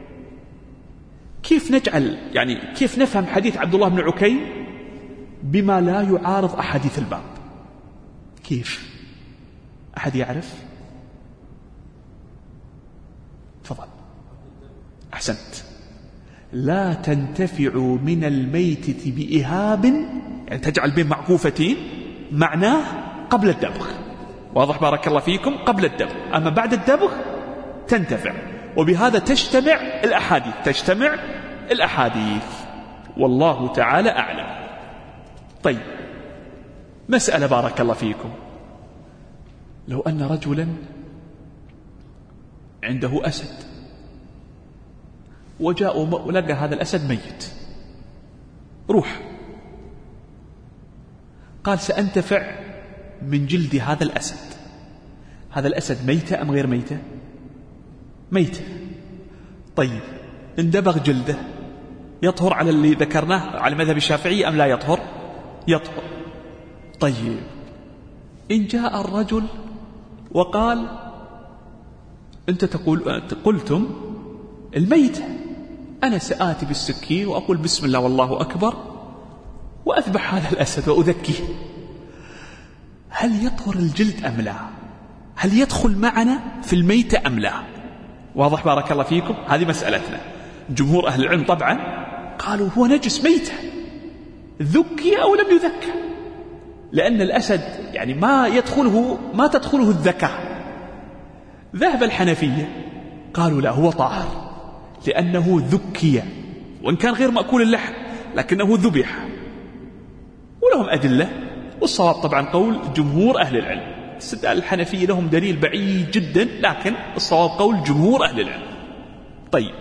كيف نجعل يعني كيف نفهم حديث عبد الله بن عكيم بما لا يعارض أحاديث الباب؟ كيف؟ أحد يعرف؟ تفضل. أحسنت. لا تنتفع من الميتة بإهاب، يعني تجعل بين معكوفتين، معناه قبل الدبغ. واضح بارك الله فيكم؟ قبل الدبغ. أما بعد الدبغ تنتفع. وبهذا تجتمع الأحاديث تجتمع الأحاديث والله تعالى أعلم. طيب، مسألة بارك الله فيكم. لو أن رجلا عنده أسد وجاء ولقى هذا الأسد ميت، روح قال سأنتفع من جلد هذا الأسد. هذا الأسد ميتة أم غير ميتة؟ ميتة. طيب، اندبغ جلده يطهر على اللي ذكرناه على مذهب الشافعي أم لا يطهر؟ يطهر. طيب، إن جاء الرجل وقال أنت تقول قلتم الميتة، أنا سآتي بالسكين وأقول بسم الله والله أكبر وأذبح هذا الأسد وأذكيه، هل يطهر الجلد أم لا؟ هل يدخل معنا في الميتة أم لا؟ واضح بارك الله فيكم؟ هذه مسألتنا. جمهور أهل العلم طبعا قالوا هو نجس ميتة، ذكي أو لم يذكى، لأن الأسد يعني ما يدخله ما تدخله الذكاء. ذهب الحنفية قالوا لا، هو طاهر لأنه ذكي، وإن كان غير مأكول اللحم لكنه ذبح، ولهم أدلة. والصواب طبعا قول جمهور أهل العلم. استدلال الحنفية لهم دليل بعيد جدا، لكن الصواب قول جمهور أهل العلم. طيب،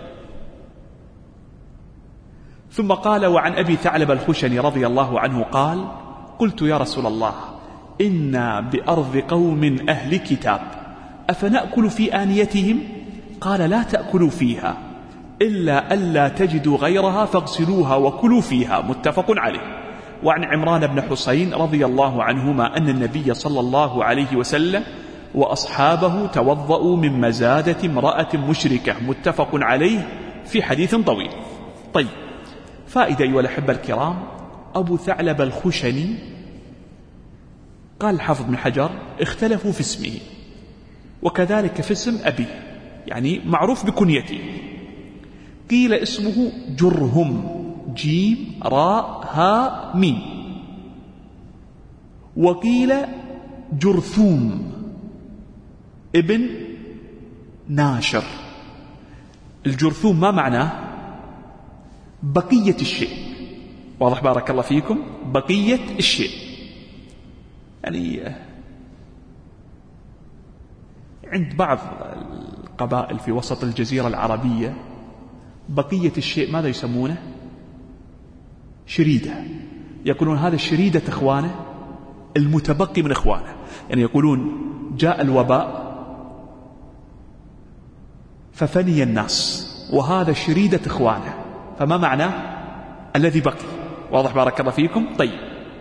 ثم قال وعن أبي ثعلب الخشني رضي الله عنه قال قلت يا رسول الله إنا بأرض قوم أهل كتاب أفنأكل في آنيتهم؟ قال لا تأكلوا فيها إلا ألا تجدوا غيرها فاغسلوها وكلوا فيها. متفق عليه. وعن عمران بن حسين رضي الله عنهما أن النبي صلى الله عليه وسلم وأصحابه توضؤوا من مزادة امرأة مشركة. متفق عليه في حديث طويل. طيب، فائدة أيها الأحبة الكرام. أبو ثعلب الخشني قال الحافظ بن حجر اختلفوا في اسمه، وكذلك في اسم أبيه، يعني معروف بكنيته. قيل اسمه جرهم، جيم راء ها ميم، وقيل جرثوم ابن ناشر. الجرثوم ما معناه؟ بقية الشيء. واضح بارك الله فيكم؟ بقية الشيء، يعني عند بعض القبائل في وسط الجزيرة العربية بقية الشيء ماذا يسمونه؟ شريدة. يقولون هذا الشريدة إخوانه، المتبقي من إخوانه. يعني يقولون جاء الوباء ففني الناس وهذا شريدة إخوانه، فما معناه؟ الذي بقي. واضح بارك الله فيكم؟ طيب،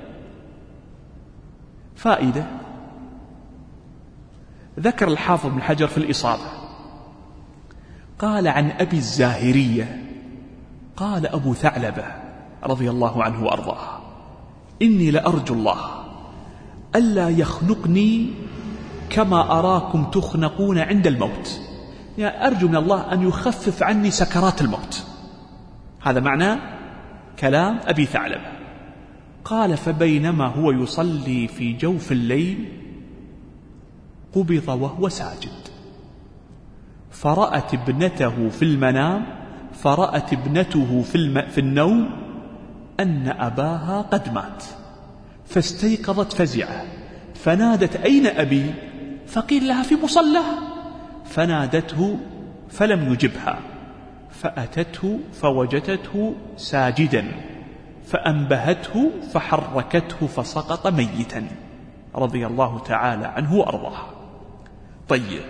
فائدة ذكر الحافظ بن حجر في الإصابة قال عن أبي الزاهرية قال أبو ثعلبة رضي الله عنه وأرضاه إني لأرجو الله ألا يخنقني كما أراكم تخنقون عند الموت، يعني أرجو من الله أن يخفف عني سكرات الموت. هذا معنى كلام أبي ثعلبة. قال فبينما هو يصلي في جوف الليل قبض وهو ساجد، فرأت ابنته في المنام فرأت ابنته في, الم... في النوم أن أباها قد مات، فاستيقظت فزعة فنادت أين أبي؟ فقيل لها في مصلاه، فنادته فلم يجبها، فأتته فوجدته ساجدا فأنبهته فحركته فسقط ميتا رضي الله تعالى عنه وأرضاه. طيب،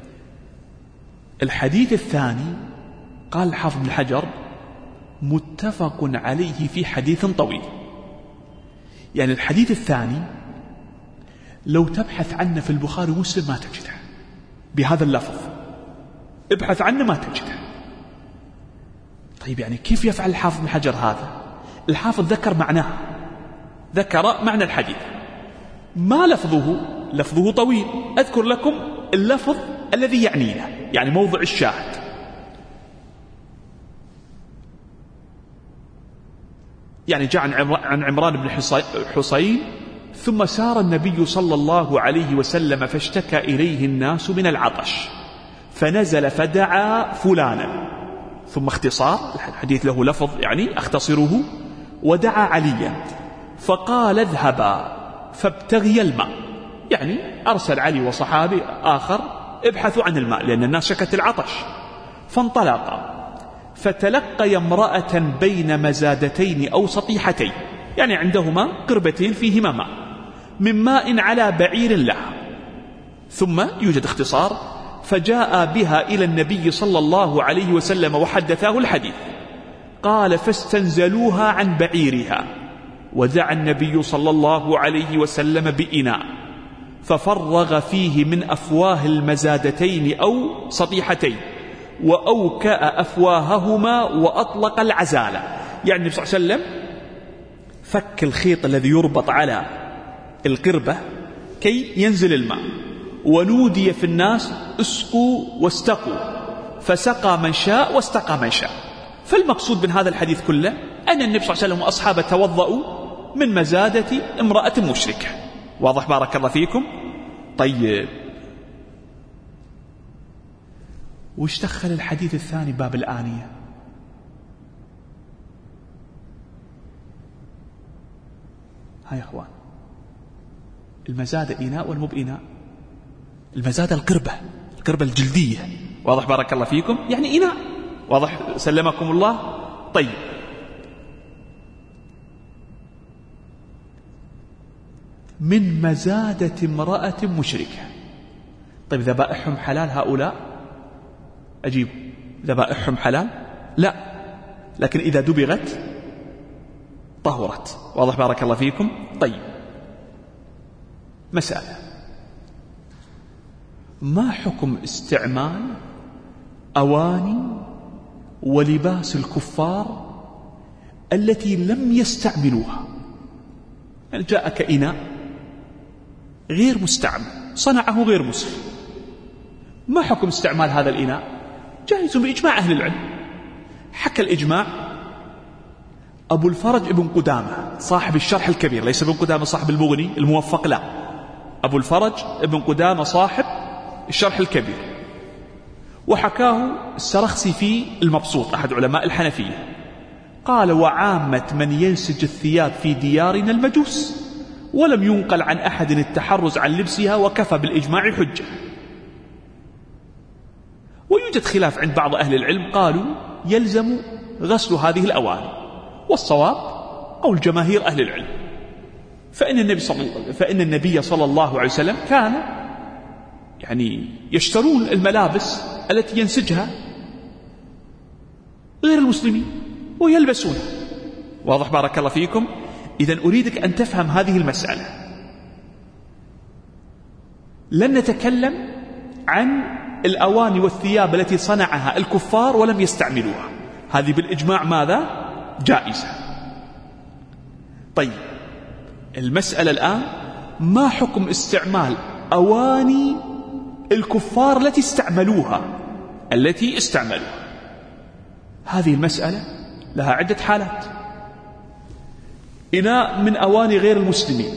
الحديث الثاني قال الحافظ بن حجر متفق عليه في حديث طويل. يعني الحديث الثاني لو تبحث عنه في البخاري ومسلم ما تجده بهذا اللفظ، ابحث عنه ما تجده. طيب، يعني كيف يفعل الحافظ بن حجر هذا؟ الحافظ ذكر معناه، ذكر معنى الحديث، ما لفظه؟ لفظه طويل. أذكر لكم اللفظ الذي يعنينا، يعني موضع الشاهد. يعني جاء عن عمران بن حصين: ثم سار النبي صلى الله عليه وسلم فاشتكى إليه الناس من العطش، فنزل فدعا فلانا. ثم اختصار الحديث له لفظ يعني أختصره: ودعا عليا فقال: اذهبا فابتغي الماء. يعني أرسل علي وصحابي آخر: ابحثوا عن الماء، لأن الناس شكت العطش. فانطلقا فتلقي امرأة بين مزادتين أو سطيحتين، يعني عندهما قربتين فيهما ماء، من ماء على بعير لها. ثم يوجد اختصار: فجاء بها إلى النبي صلى الله عليه وسلم وحدثاه الحديث. قال: فاستنزلوها عن بعيرها، ودعا النبي صلى الله عليه وسلم بإناء ففرغ فيه من أفواه المزادتين أو سطيحتين، وأوكأ أفواههما وأطلق العزالة. يعني النبي صلى الله عليه وسلم فك الخيط الذي يربط على القربة كي ينزل الماء، ونودي في الناس: اسقوا واستقوا، فسقى من شاء واستقى من شاء. فالمقصود من هذا الحديث كله أن النبي صلى الله عليه وسلم وأصحابه توضؤوا من مزادة امرأة مشركة. واضح؟ بارك الله فيكم. طيب، وش دخل الحديث الثاني باب الآنية؟ ها يا أخوان، المزادة إناء والمو بإناء؟ المزادة القربة، القربة الجلدية. واضح؟ بارك الله فيكم. يعني إناء. واضح؟ سلمكم الله. طيب، من مزادة امرأة مشركة. طيب، ذبائحهم حلال هؤلاء؟ أجيب، ذبائحهم حلال؟ لا، لكن إذا دبغت طهرت. واضح؟ بارك الله فيكم. طيب، مسألة: ما حكم استعمال أواني ولباس الكفار التي لم يستعملوها؟ يعني جاءك إناء غير مستعمل، صنعه غير مسلم، ما حكم استعمال هذا الإناء؟ جائز بإجماع أهل العلم. حكى الإجماع أبو الفرج ابن قدامة صاحب الشرح الكبير، ليس ابن قدامة صاحب المغني الموفق، لا، أبو الفرج ابن قدامة صاحب الشرح الكبير. وحكاه السرخسي في المبسوط أحد علماء الحنفية، قال: وعامة من ينسج الثياب في ديارنا المجوس، ولم ينقل عن أحد التحرز عن لبسها، وكفى بالإجماع حجة. ويوجد خلاف عند بعض أهل العلم، قالوا يلزم غسل هذه الأواني، والصواب قول جماهير أهل العلم، فإن النبي صلى فإن النبي صلى الله عليه وسلم كان يعني يشترون الملابس التي ينسجها غير المسلمين ويلبسونها. واضح؟ بارك الله فيكم. إذن أريدك أن تفهم هذه المسألة. لن نتكلم عن الأواني والثياب التي صنعها الكفار ولم يستعملوها، هذه بالإجماع ماذا؟ جائزة. طيب، المسألة الآن: ما حكم استعمال أواني الكفار التي استعملوها التي استعملوها؟ هذه المسألة لها عدة حالات. إناء من أواني غير المسلمين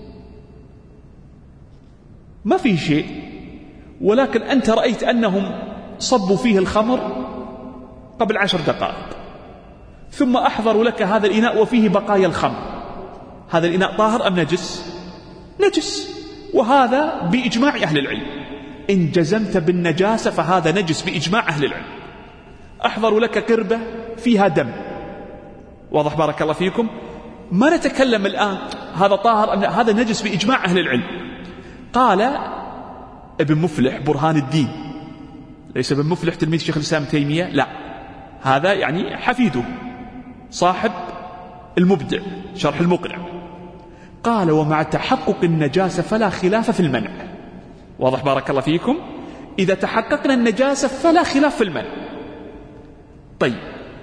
ما فيه شيء، ولكن أنت رأيت أنهم صبوا فيه الخمر قبل عشر دقائق، ثم أحضروا لك هذا الإناء وفيه بقايا الخمر، هذا الإناء طاهر أم نجس؟ نجس. وهذا بإجماع أهل العلم، إن جزمت بالنجاسة فهذا نجس بإجماع أهل العلم. أحضروا لك قربة فيها دم. واضح؟ بارك الله فيكم. ما نتكلم الآن هذا طاهر أم هذا نجس بإجماع أهل العلم. قال ابن مفلح برهان الدين، ليس ابن مفلح تلميذ شيخ الإسلام تيمية، لا، هذا يعني حفيده صاحب المبدع شرح المقنع، قال: ومع تحقق النجاسة فلا خلاف في المنع. واضح؟ بارك الله فيكم. إذا تحققنا النجاسة فلا خلاف في المنع. طيب،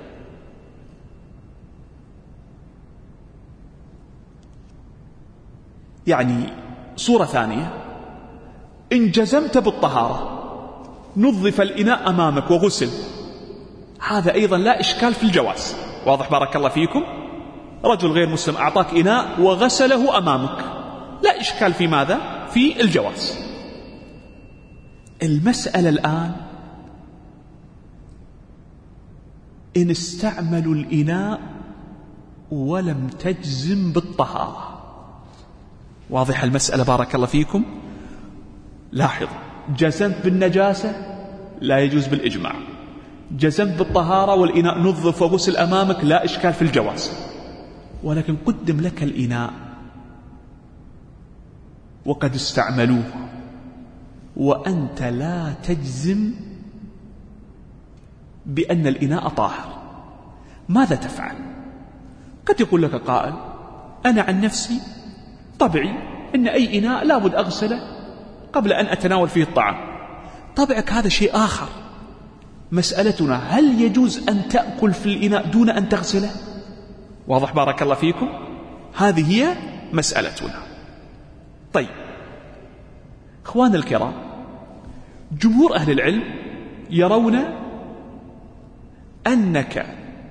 يعني صورة ثانية: إن جزمت بالطهارة نظف الإناء أمامك وغسل، هذا أيضا لا إشكال في الجواز. واضح؟ بارك الله فيكم. رجل غير مسلم أعطاك إناء وغسله أمامك، لا إشكال في ماذا؟ في الجواز. المسألة الآن إن استعملوا الإناء ولم تجزم بالطهارة. واضح المسألة بارك الله فيكم؟ لاحظ، جزمت بالنجاسة لا يجوز بالإجماع، جزمت بالطهارة والإناء نظف وغسل أمامك لا إشكال في الجواز. ولكن قدم لك الإناء وقد استعملوه وأنت لا تجزم بأن الإناء طاهر، ماذا تفعل؟ قد يقول لك قائل أنا عن نفسي طبعي إن أي إناء لابد أغسله قبل أن أتناول فيه الطعام. طبعك هذا شيء آخر. مسألتنا هل يجوز أن تأكل في الإناء دون أن تغسله؟ واضح بارك الله فيكم؟ هذه هي مسألتنا. طيب إخوان الكرام، جمهور أهل العلم يرون أنك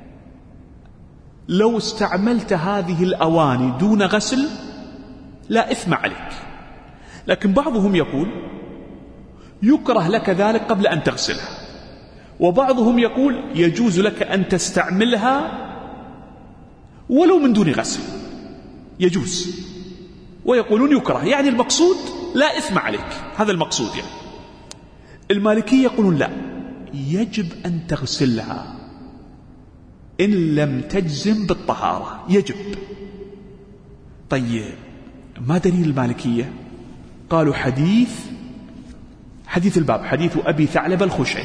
لو استعملت هذه الأواني دون غسل لا إثم عليك، لكن بعضهم يقول يكره لك ذلك قبل أن تغسلها، وبعضهم يقول يجوز لك أن تستعملها ولو من دون غسل، يجوز. ويقولون يكره، يعني المقصود لا إثم عليك، هذا المقصود يعني. المالكية يقولون لا، يجب أن تغسلها إن لم تجزم بالطهارة، يجب. طيب ما دليل المالكية؟ قالوا حديث حديث الباب، حديث أبي ثعلبة الخشني.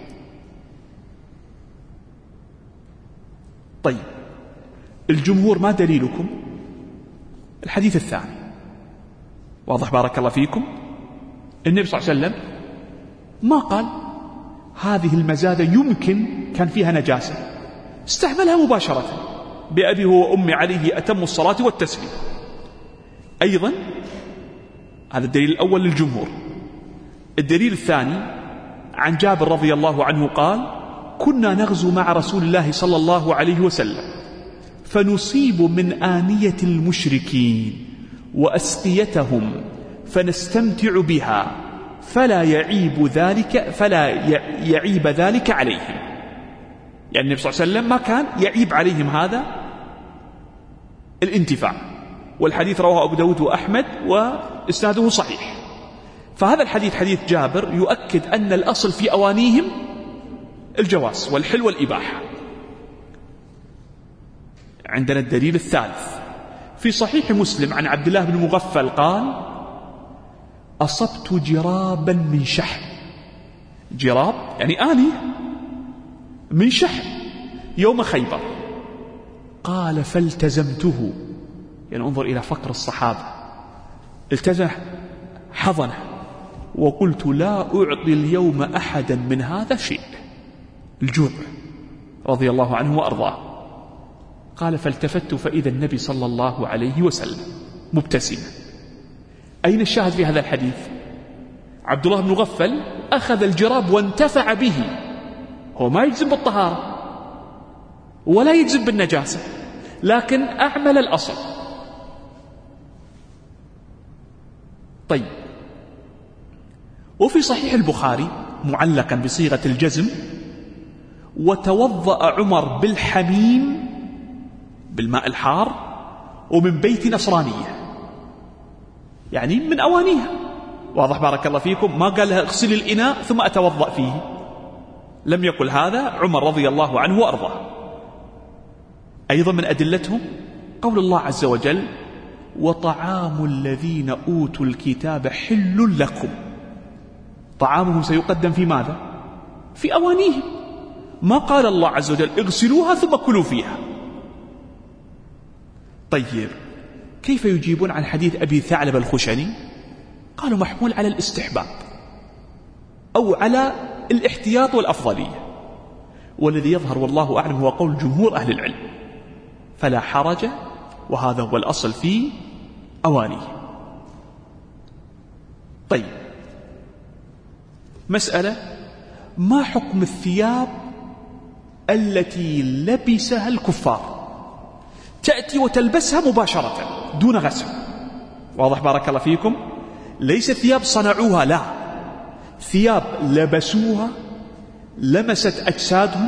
طيب الجمهور ما دليلكم؟ الحديث الثاني. واضح بارك الله فيكم؟ النبي صلى الله عليه وسلم ما قال هذه المزادة يمكن كان فيها نجاسة، استعملها مباشرة بأبي هو وأمي عليه أتم الصلاة والتسليم. أيضا هذا الدليل الأول للجمهور. الدليل الثاني عن جابر رضي الله عنه قال كنا نغزو مع رسول الله صلى الله عليه وسلم فنصيب من آنية المشركين وأسقيتهم فنستمتع بها فلا يعيب ذلك فلا يعيب ذلك عليهم. يعني النبي صلى الله عليه وسلم ما كان يعيب عليهم هذا الانتفاع. والحديث رواه أبو داود وأحمد وإسناده صحيح. فهذا الحديث حديث جابر يؤكد أن الأصل في أوانيهم الجواز والحل والإباحة. عندنا الدليل الثالث في صحيح مسلم عن عبد الله بن مغفل قال أصبت جرابا من شحم، جراب يعني آنية من شحم يوم خيبر، قال فالتزمته، يعني انظر إلى فقر الصحابة، التزم حضنه وقلت لا أعطي اليوم أحدا من هذا شيء، الجوع رضي الله عنه وأرضاه. قال فالتفت فإذا النبي صلى الله عليه وسلم مبتسما. أين الشاهد في هذا الحديث؟ عبد الله بن مغفل أخذ الجراب وانتفع به، هو ما يجزم بالطهارة ولا يجزم بالنجاسة، لكن أعمل الأصل. طيب وفي صحيح البخاري معلقا بصيغة الجزم وتوضأ عمر بالحميم بالماء الحار ومن بيت نصرانية، يعني من أوانيها. واضح بارك الله فيكم؟ ما قال لها اغسل الإناء ثم أتوضأ فيه، لم يقل هذا عمر رضي الله عنه وأرضاه. أيضا من أدلتهم قول الله عز وجل وطعام الذين أوتوا الكتاب حل لكم، طعامهم سيقدم في ماذا؟ في أوانيهم. ما قال الله عز وجل اغسلوها ثم كلوا فيها. طيب كيف يجيبون عن حديث أبي ثعلبة الخشني؟ قالوا محمول على الاستحباب أو على الاحتياط والأفضلية، والذي يظهر والله أعلم هو قول جمهور أهل العلم، فلا حرج، وهذا هو الأصل في أوانيه. طيب مسألة، ما حكم الثياب التي لبسها الكفار تأتي وتلبسها مباشرة دون غسل. واضح بارك الله فيكم؟ ليس ثياب صنعوها، لا، ثياب لبسوها لمست أجسادهم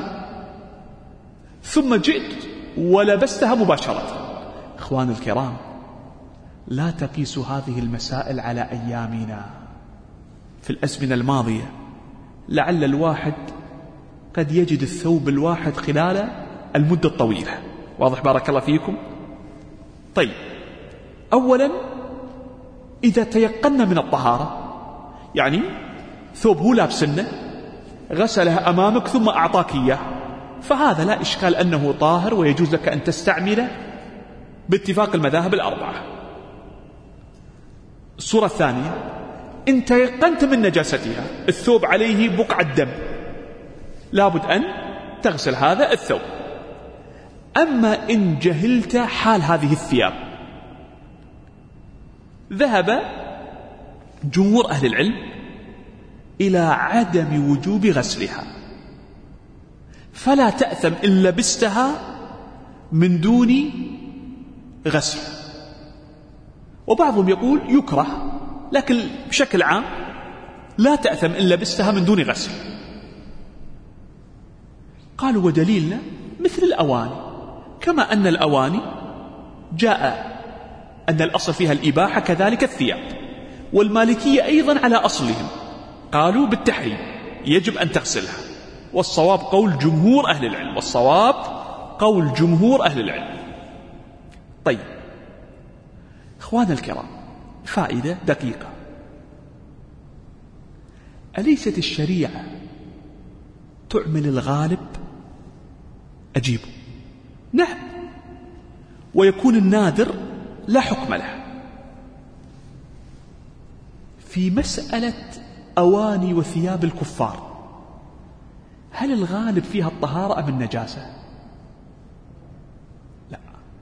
ثم جئت ولبستها مباشرة. إخوان الكرام، لا تقيسوا هذه المسائل على أيامنا. في الأزمنة الماضية لعل الواحد قد يجد الثوب الواحد خلال المدة الطويلة. واضح بارك الله فيكم؟ طيب، أولا إذا تيقنا من الطهارة، يعني ثوب هو لابسنه غسلها أمامك ثم أعطاك إياه، فهذا لا إشكال أنه طاهر ويجوز لك أن تستعمله باتفاق المذاهب الأربعة. الصورة الثانية، إن تيقنت من نجاستها، الثوب عليه بقعة دم، لابد أن تغسل هذا الثوب. أما إن جهلت حال هذه الثياب، ذهب جمهور أهل العلم إلى عدم وجوب غسلها، فلا تأثم إن لبستها من دون غسل. وبعضهم يقول يكره، لكن بشكل عام لا تأثم إن لبستها من دون غسل. قالوا ودليلنا مثل الأواني، كما أن الأواني جاء أن الأصل فيها الإباحة، كذلك الثياب. والمالكية أيضا على أصلهم قالوا بالتحريم، يجب أن تغسلها. والصواب قول جمهور أهل العلم، والصواب قول جمهور أهل العلم. طيب إخوان الكرام، فائدة دقيقة، أليست الشريعة تعمل الغالب؟ أجيب نعم، ويكون النادر لا حكم له. في مسألة أواني وثياب الكفار، هل الغالب فيها الطهارة أم النجاسة؟ لا،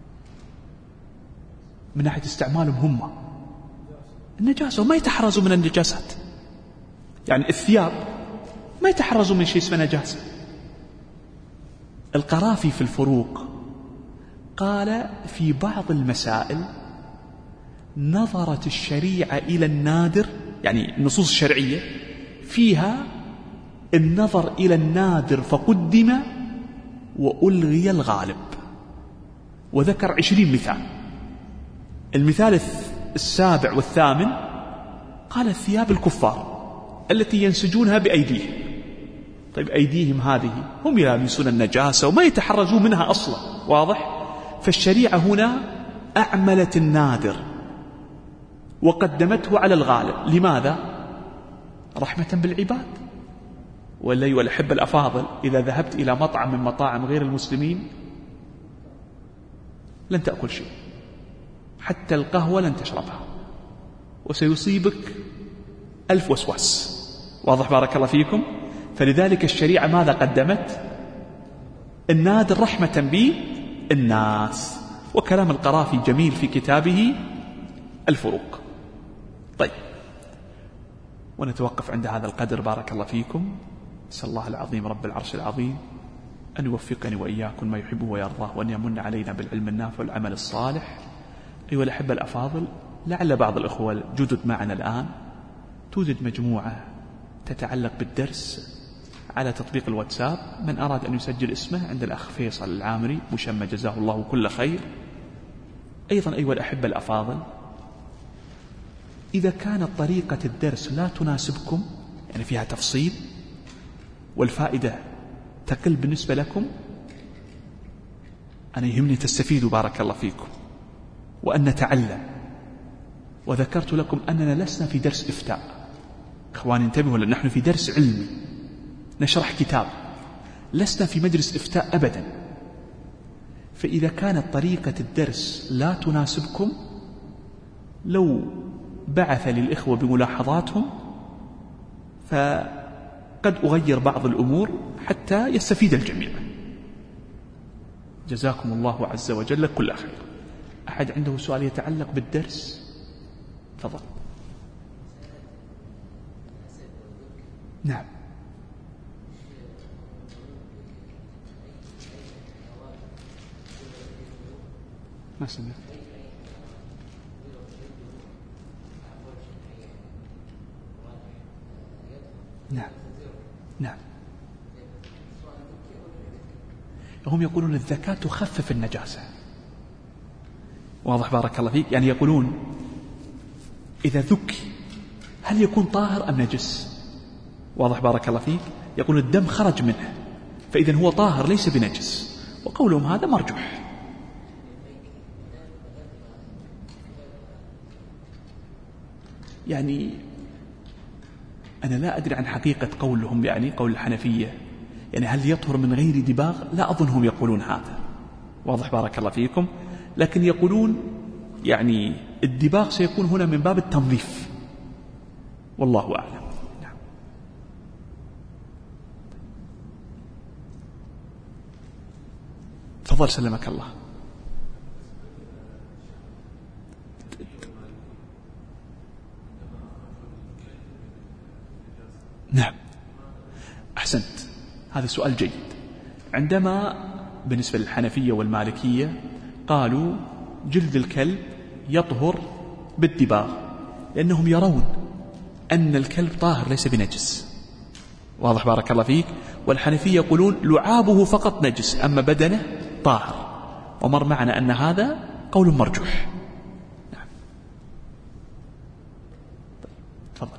من ناحية استعمالهم هم النجاسة، وما يتحرزوا من النجاسات. يعني الثياب ما يتحرزوا من شيء اسمه نجاسة. القرافي في الفروق قال في بعض المسائل نظرت الشريعة إلى النادر، يعني النصوص الشرعية فيها النظر إلى النادر فقدم وألغي الغالب، وذكر عشرين مثال. المثال السابع والثامن قال ثياب الكفار التي ينسجونها بأيديهم. طيب أيديهم هذه هم يلامسون النجاسة وما يتحرزوا منها أصلا، واضح؟ فالشريعة هنا أعملت النادر وقدمته على الغالب. لماذا؟ رحمة بالعباد. ولا أيها الأحبة الأفاضل، إذا ذهبت إلى مطعم من مطاعم غير المسلمين لن تأكل شيء، حتى القهوة لن تشربها، وسيصيبك ألف وسواس. واضح بارك الله فيكم؟ فلذلك الشريعة ماذا قدمت؟ النادر رحمة بالناس. وكلام القرافي جميل في كتابه الفروق. طيب، ونتوقف عند هذا القدر بارك الله فيكم. أسأل الله العظيم رب العرش العظيم أن يوفقني وإياكم ما يحبه ويرضاه، وأن يمن علينا بالعلم النافع والعمل الصالح. أيها الأحبة الأفاضل، لعل بعض الأخوة الجدد معنا الآن توجد مجموعة تتعلق بالدرس على تطبيق الواتساب، من أراد أن يسجل اسمه عند الأخ فيصل العامري مشمى جزاه الله كل خير. أيضا أيها الأحبة الأفاضل، إذا كانت طريقة الدرس لا تناسبكم، يعني فيها تفصيل والفائدة تقل بالنسبة لكم، أنا يهمني تستفيدوا بارك الله فيكم وأن نتعلم. وذكرت لكم أننا لسنا في درس إفتاء، إخواني انتبهوا، لأن نحن في درس علمي نشرح كتاب، لسنا في مجلس إفتاء أبدا. فإذا كانت طريقة الدرس لا تناسبكم، لو بعث للإخوة بملاحظاتهم فقد أغير بعض الأمور حتى يستفيد الجميع. جزاكم الله عز وجل كل خير. أحد عنده سؤال يتعلق بالدرس؟ تفضل. نعم. ما سمعت. نعم نعم. هم يقولون الذكاة تخفف النجاسة. واضح بارك الله فيك. يعني يقولون إذا ذكي هل يكون طاهر أم نجس؟ واضح بارك الله فيك. يقول الدم خرج منه فإذا هو طاهر ليس بنجس، وقولهم هذا مرجوح. يعني أنا لا أدري عن حقيقة قولهم، يعني قول الحنفية، يعني هل يطهر من غير دباغ؟ لا أظنهم يقولون هذا. واضح بارك الله فيكم. لكن يقولون يعني الدباغ سيكون هنا من باب التنظيف، والله أعلم. نعم. تفضل سلمك الله. نعم أحسنت، هذا سؤال جيد. عندما بالنسبة للحنفية والمالكية قالوا جلد الكلب يطهر بالدباغ، لأنهم يرون أن الكلب طاهر ليس بنجس. واضح بارك الله فيك. والحنفية يقولون لعابه فقط نجس أما بدنه طاهر، ومر معنا أن هذا قول مرجوح. نعم. تفضل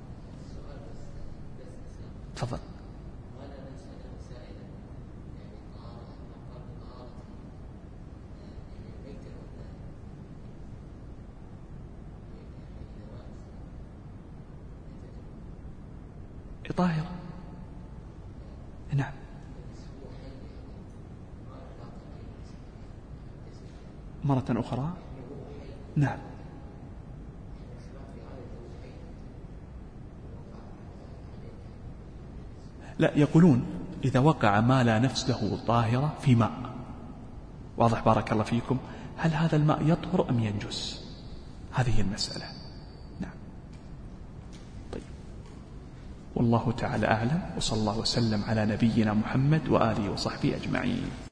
تفضل. طاهرة. نعم. مرة أخرى. نعم. لا، يقولون إذا وقع ما لا نفس له طاهرة في ماء، واضح بارك الله فيكم، هل هذا الماء يطهر أم ينجس؟ هذه المسألة. نعم. طيب، والله تعالى أعلم، وصلى الله وسلم على نبينا محمد وآله وصحبه أجمعين.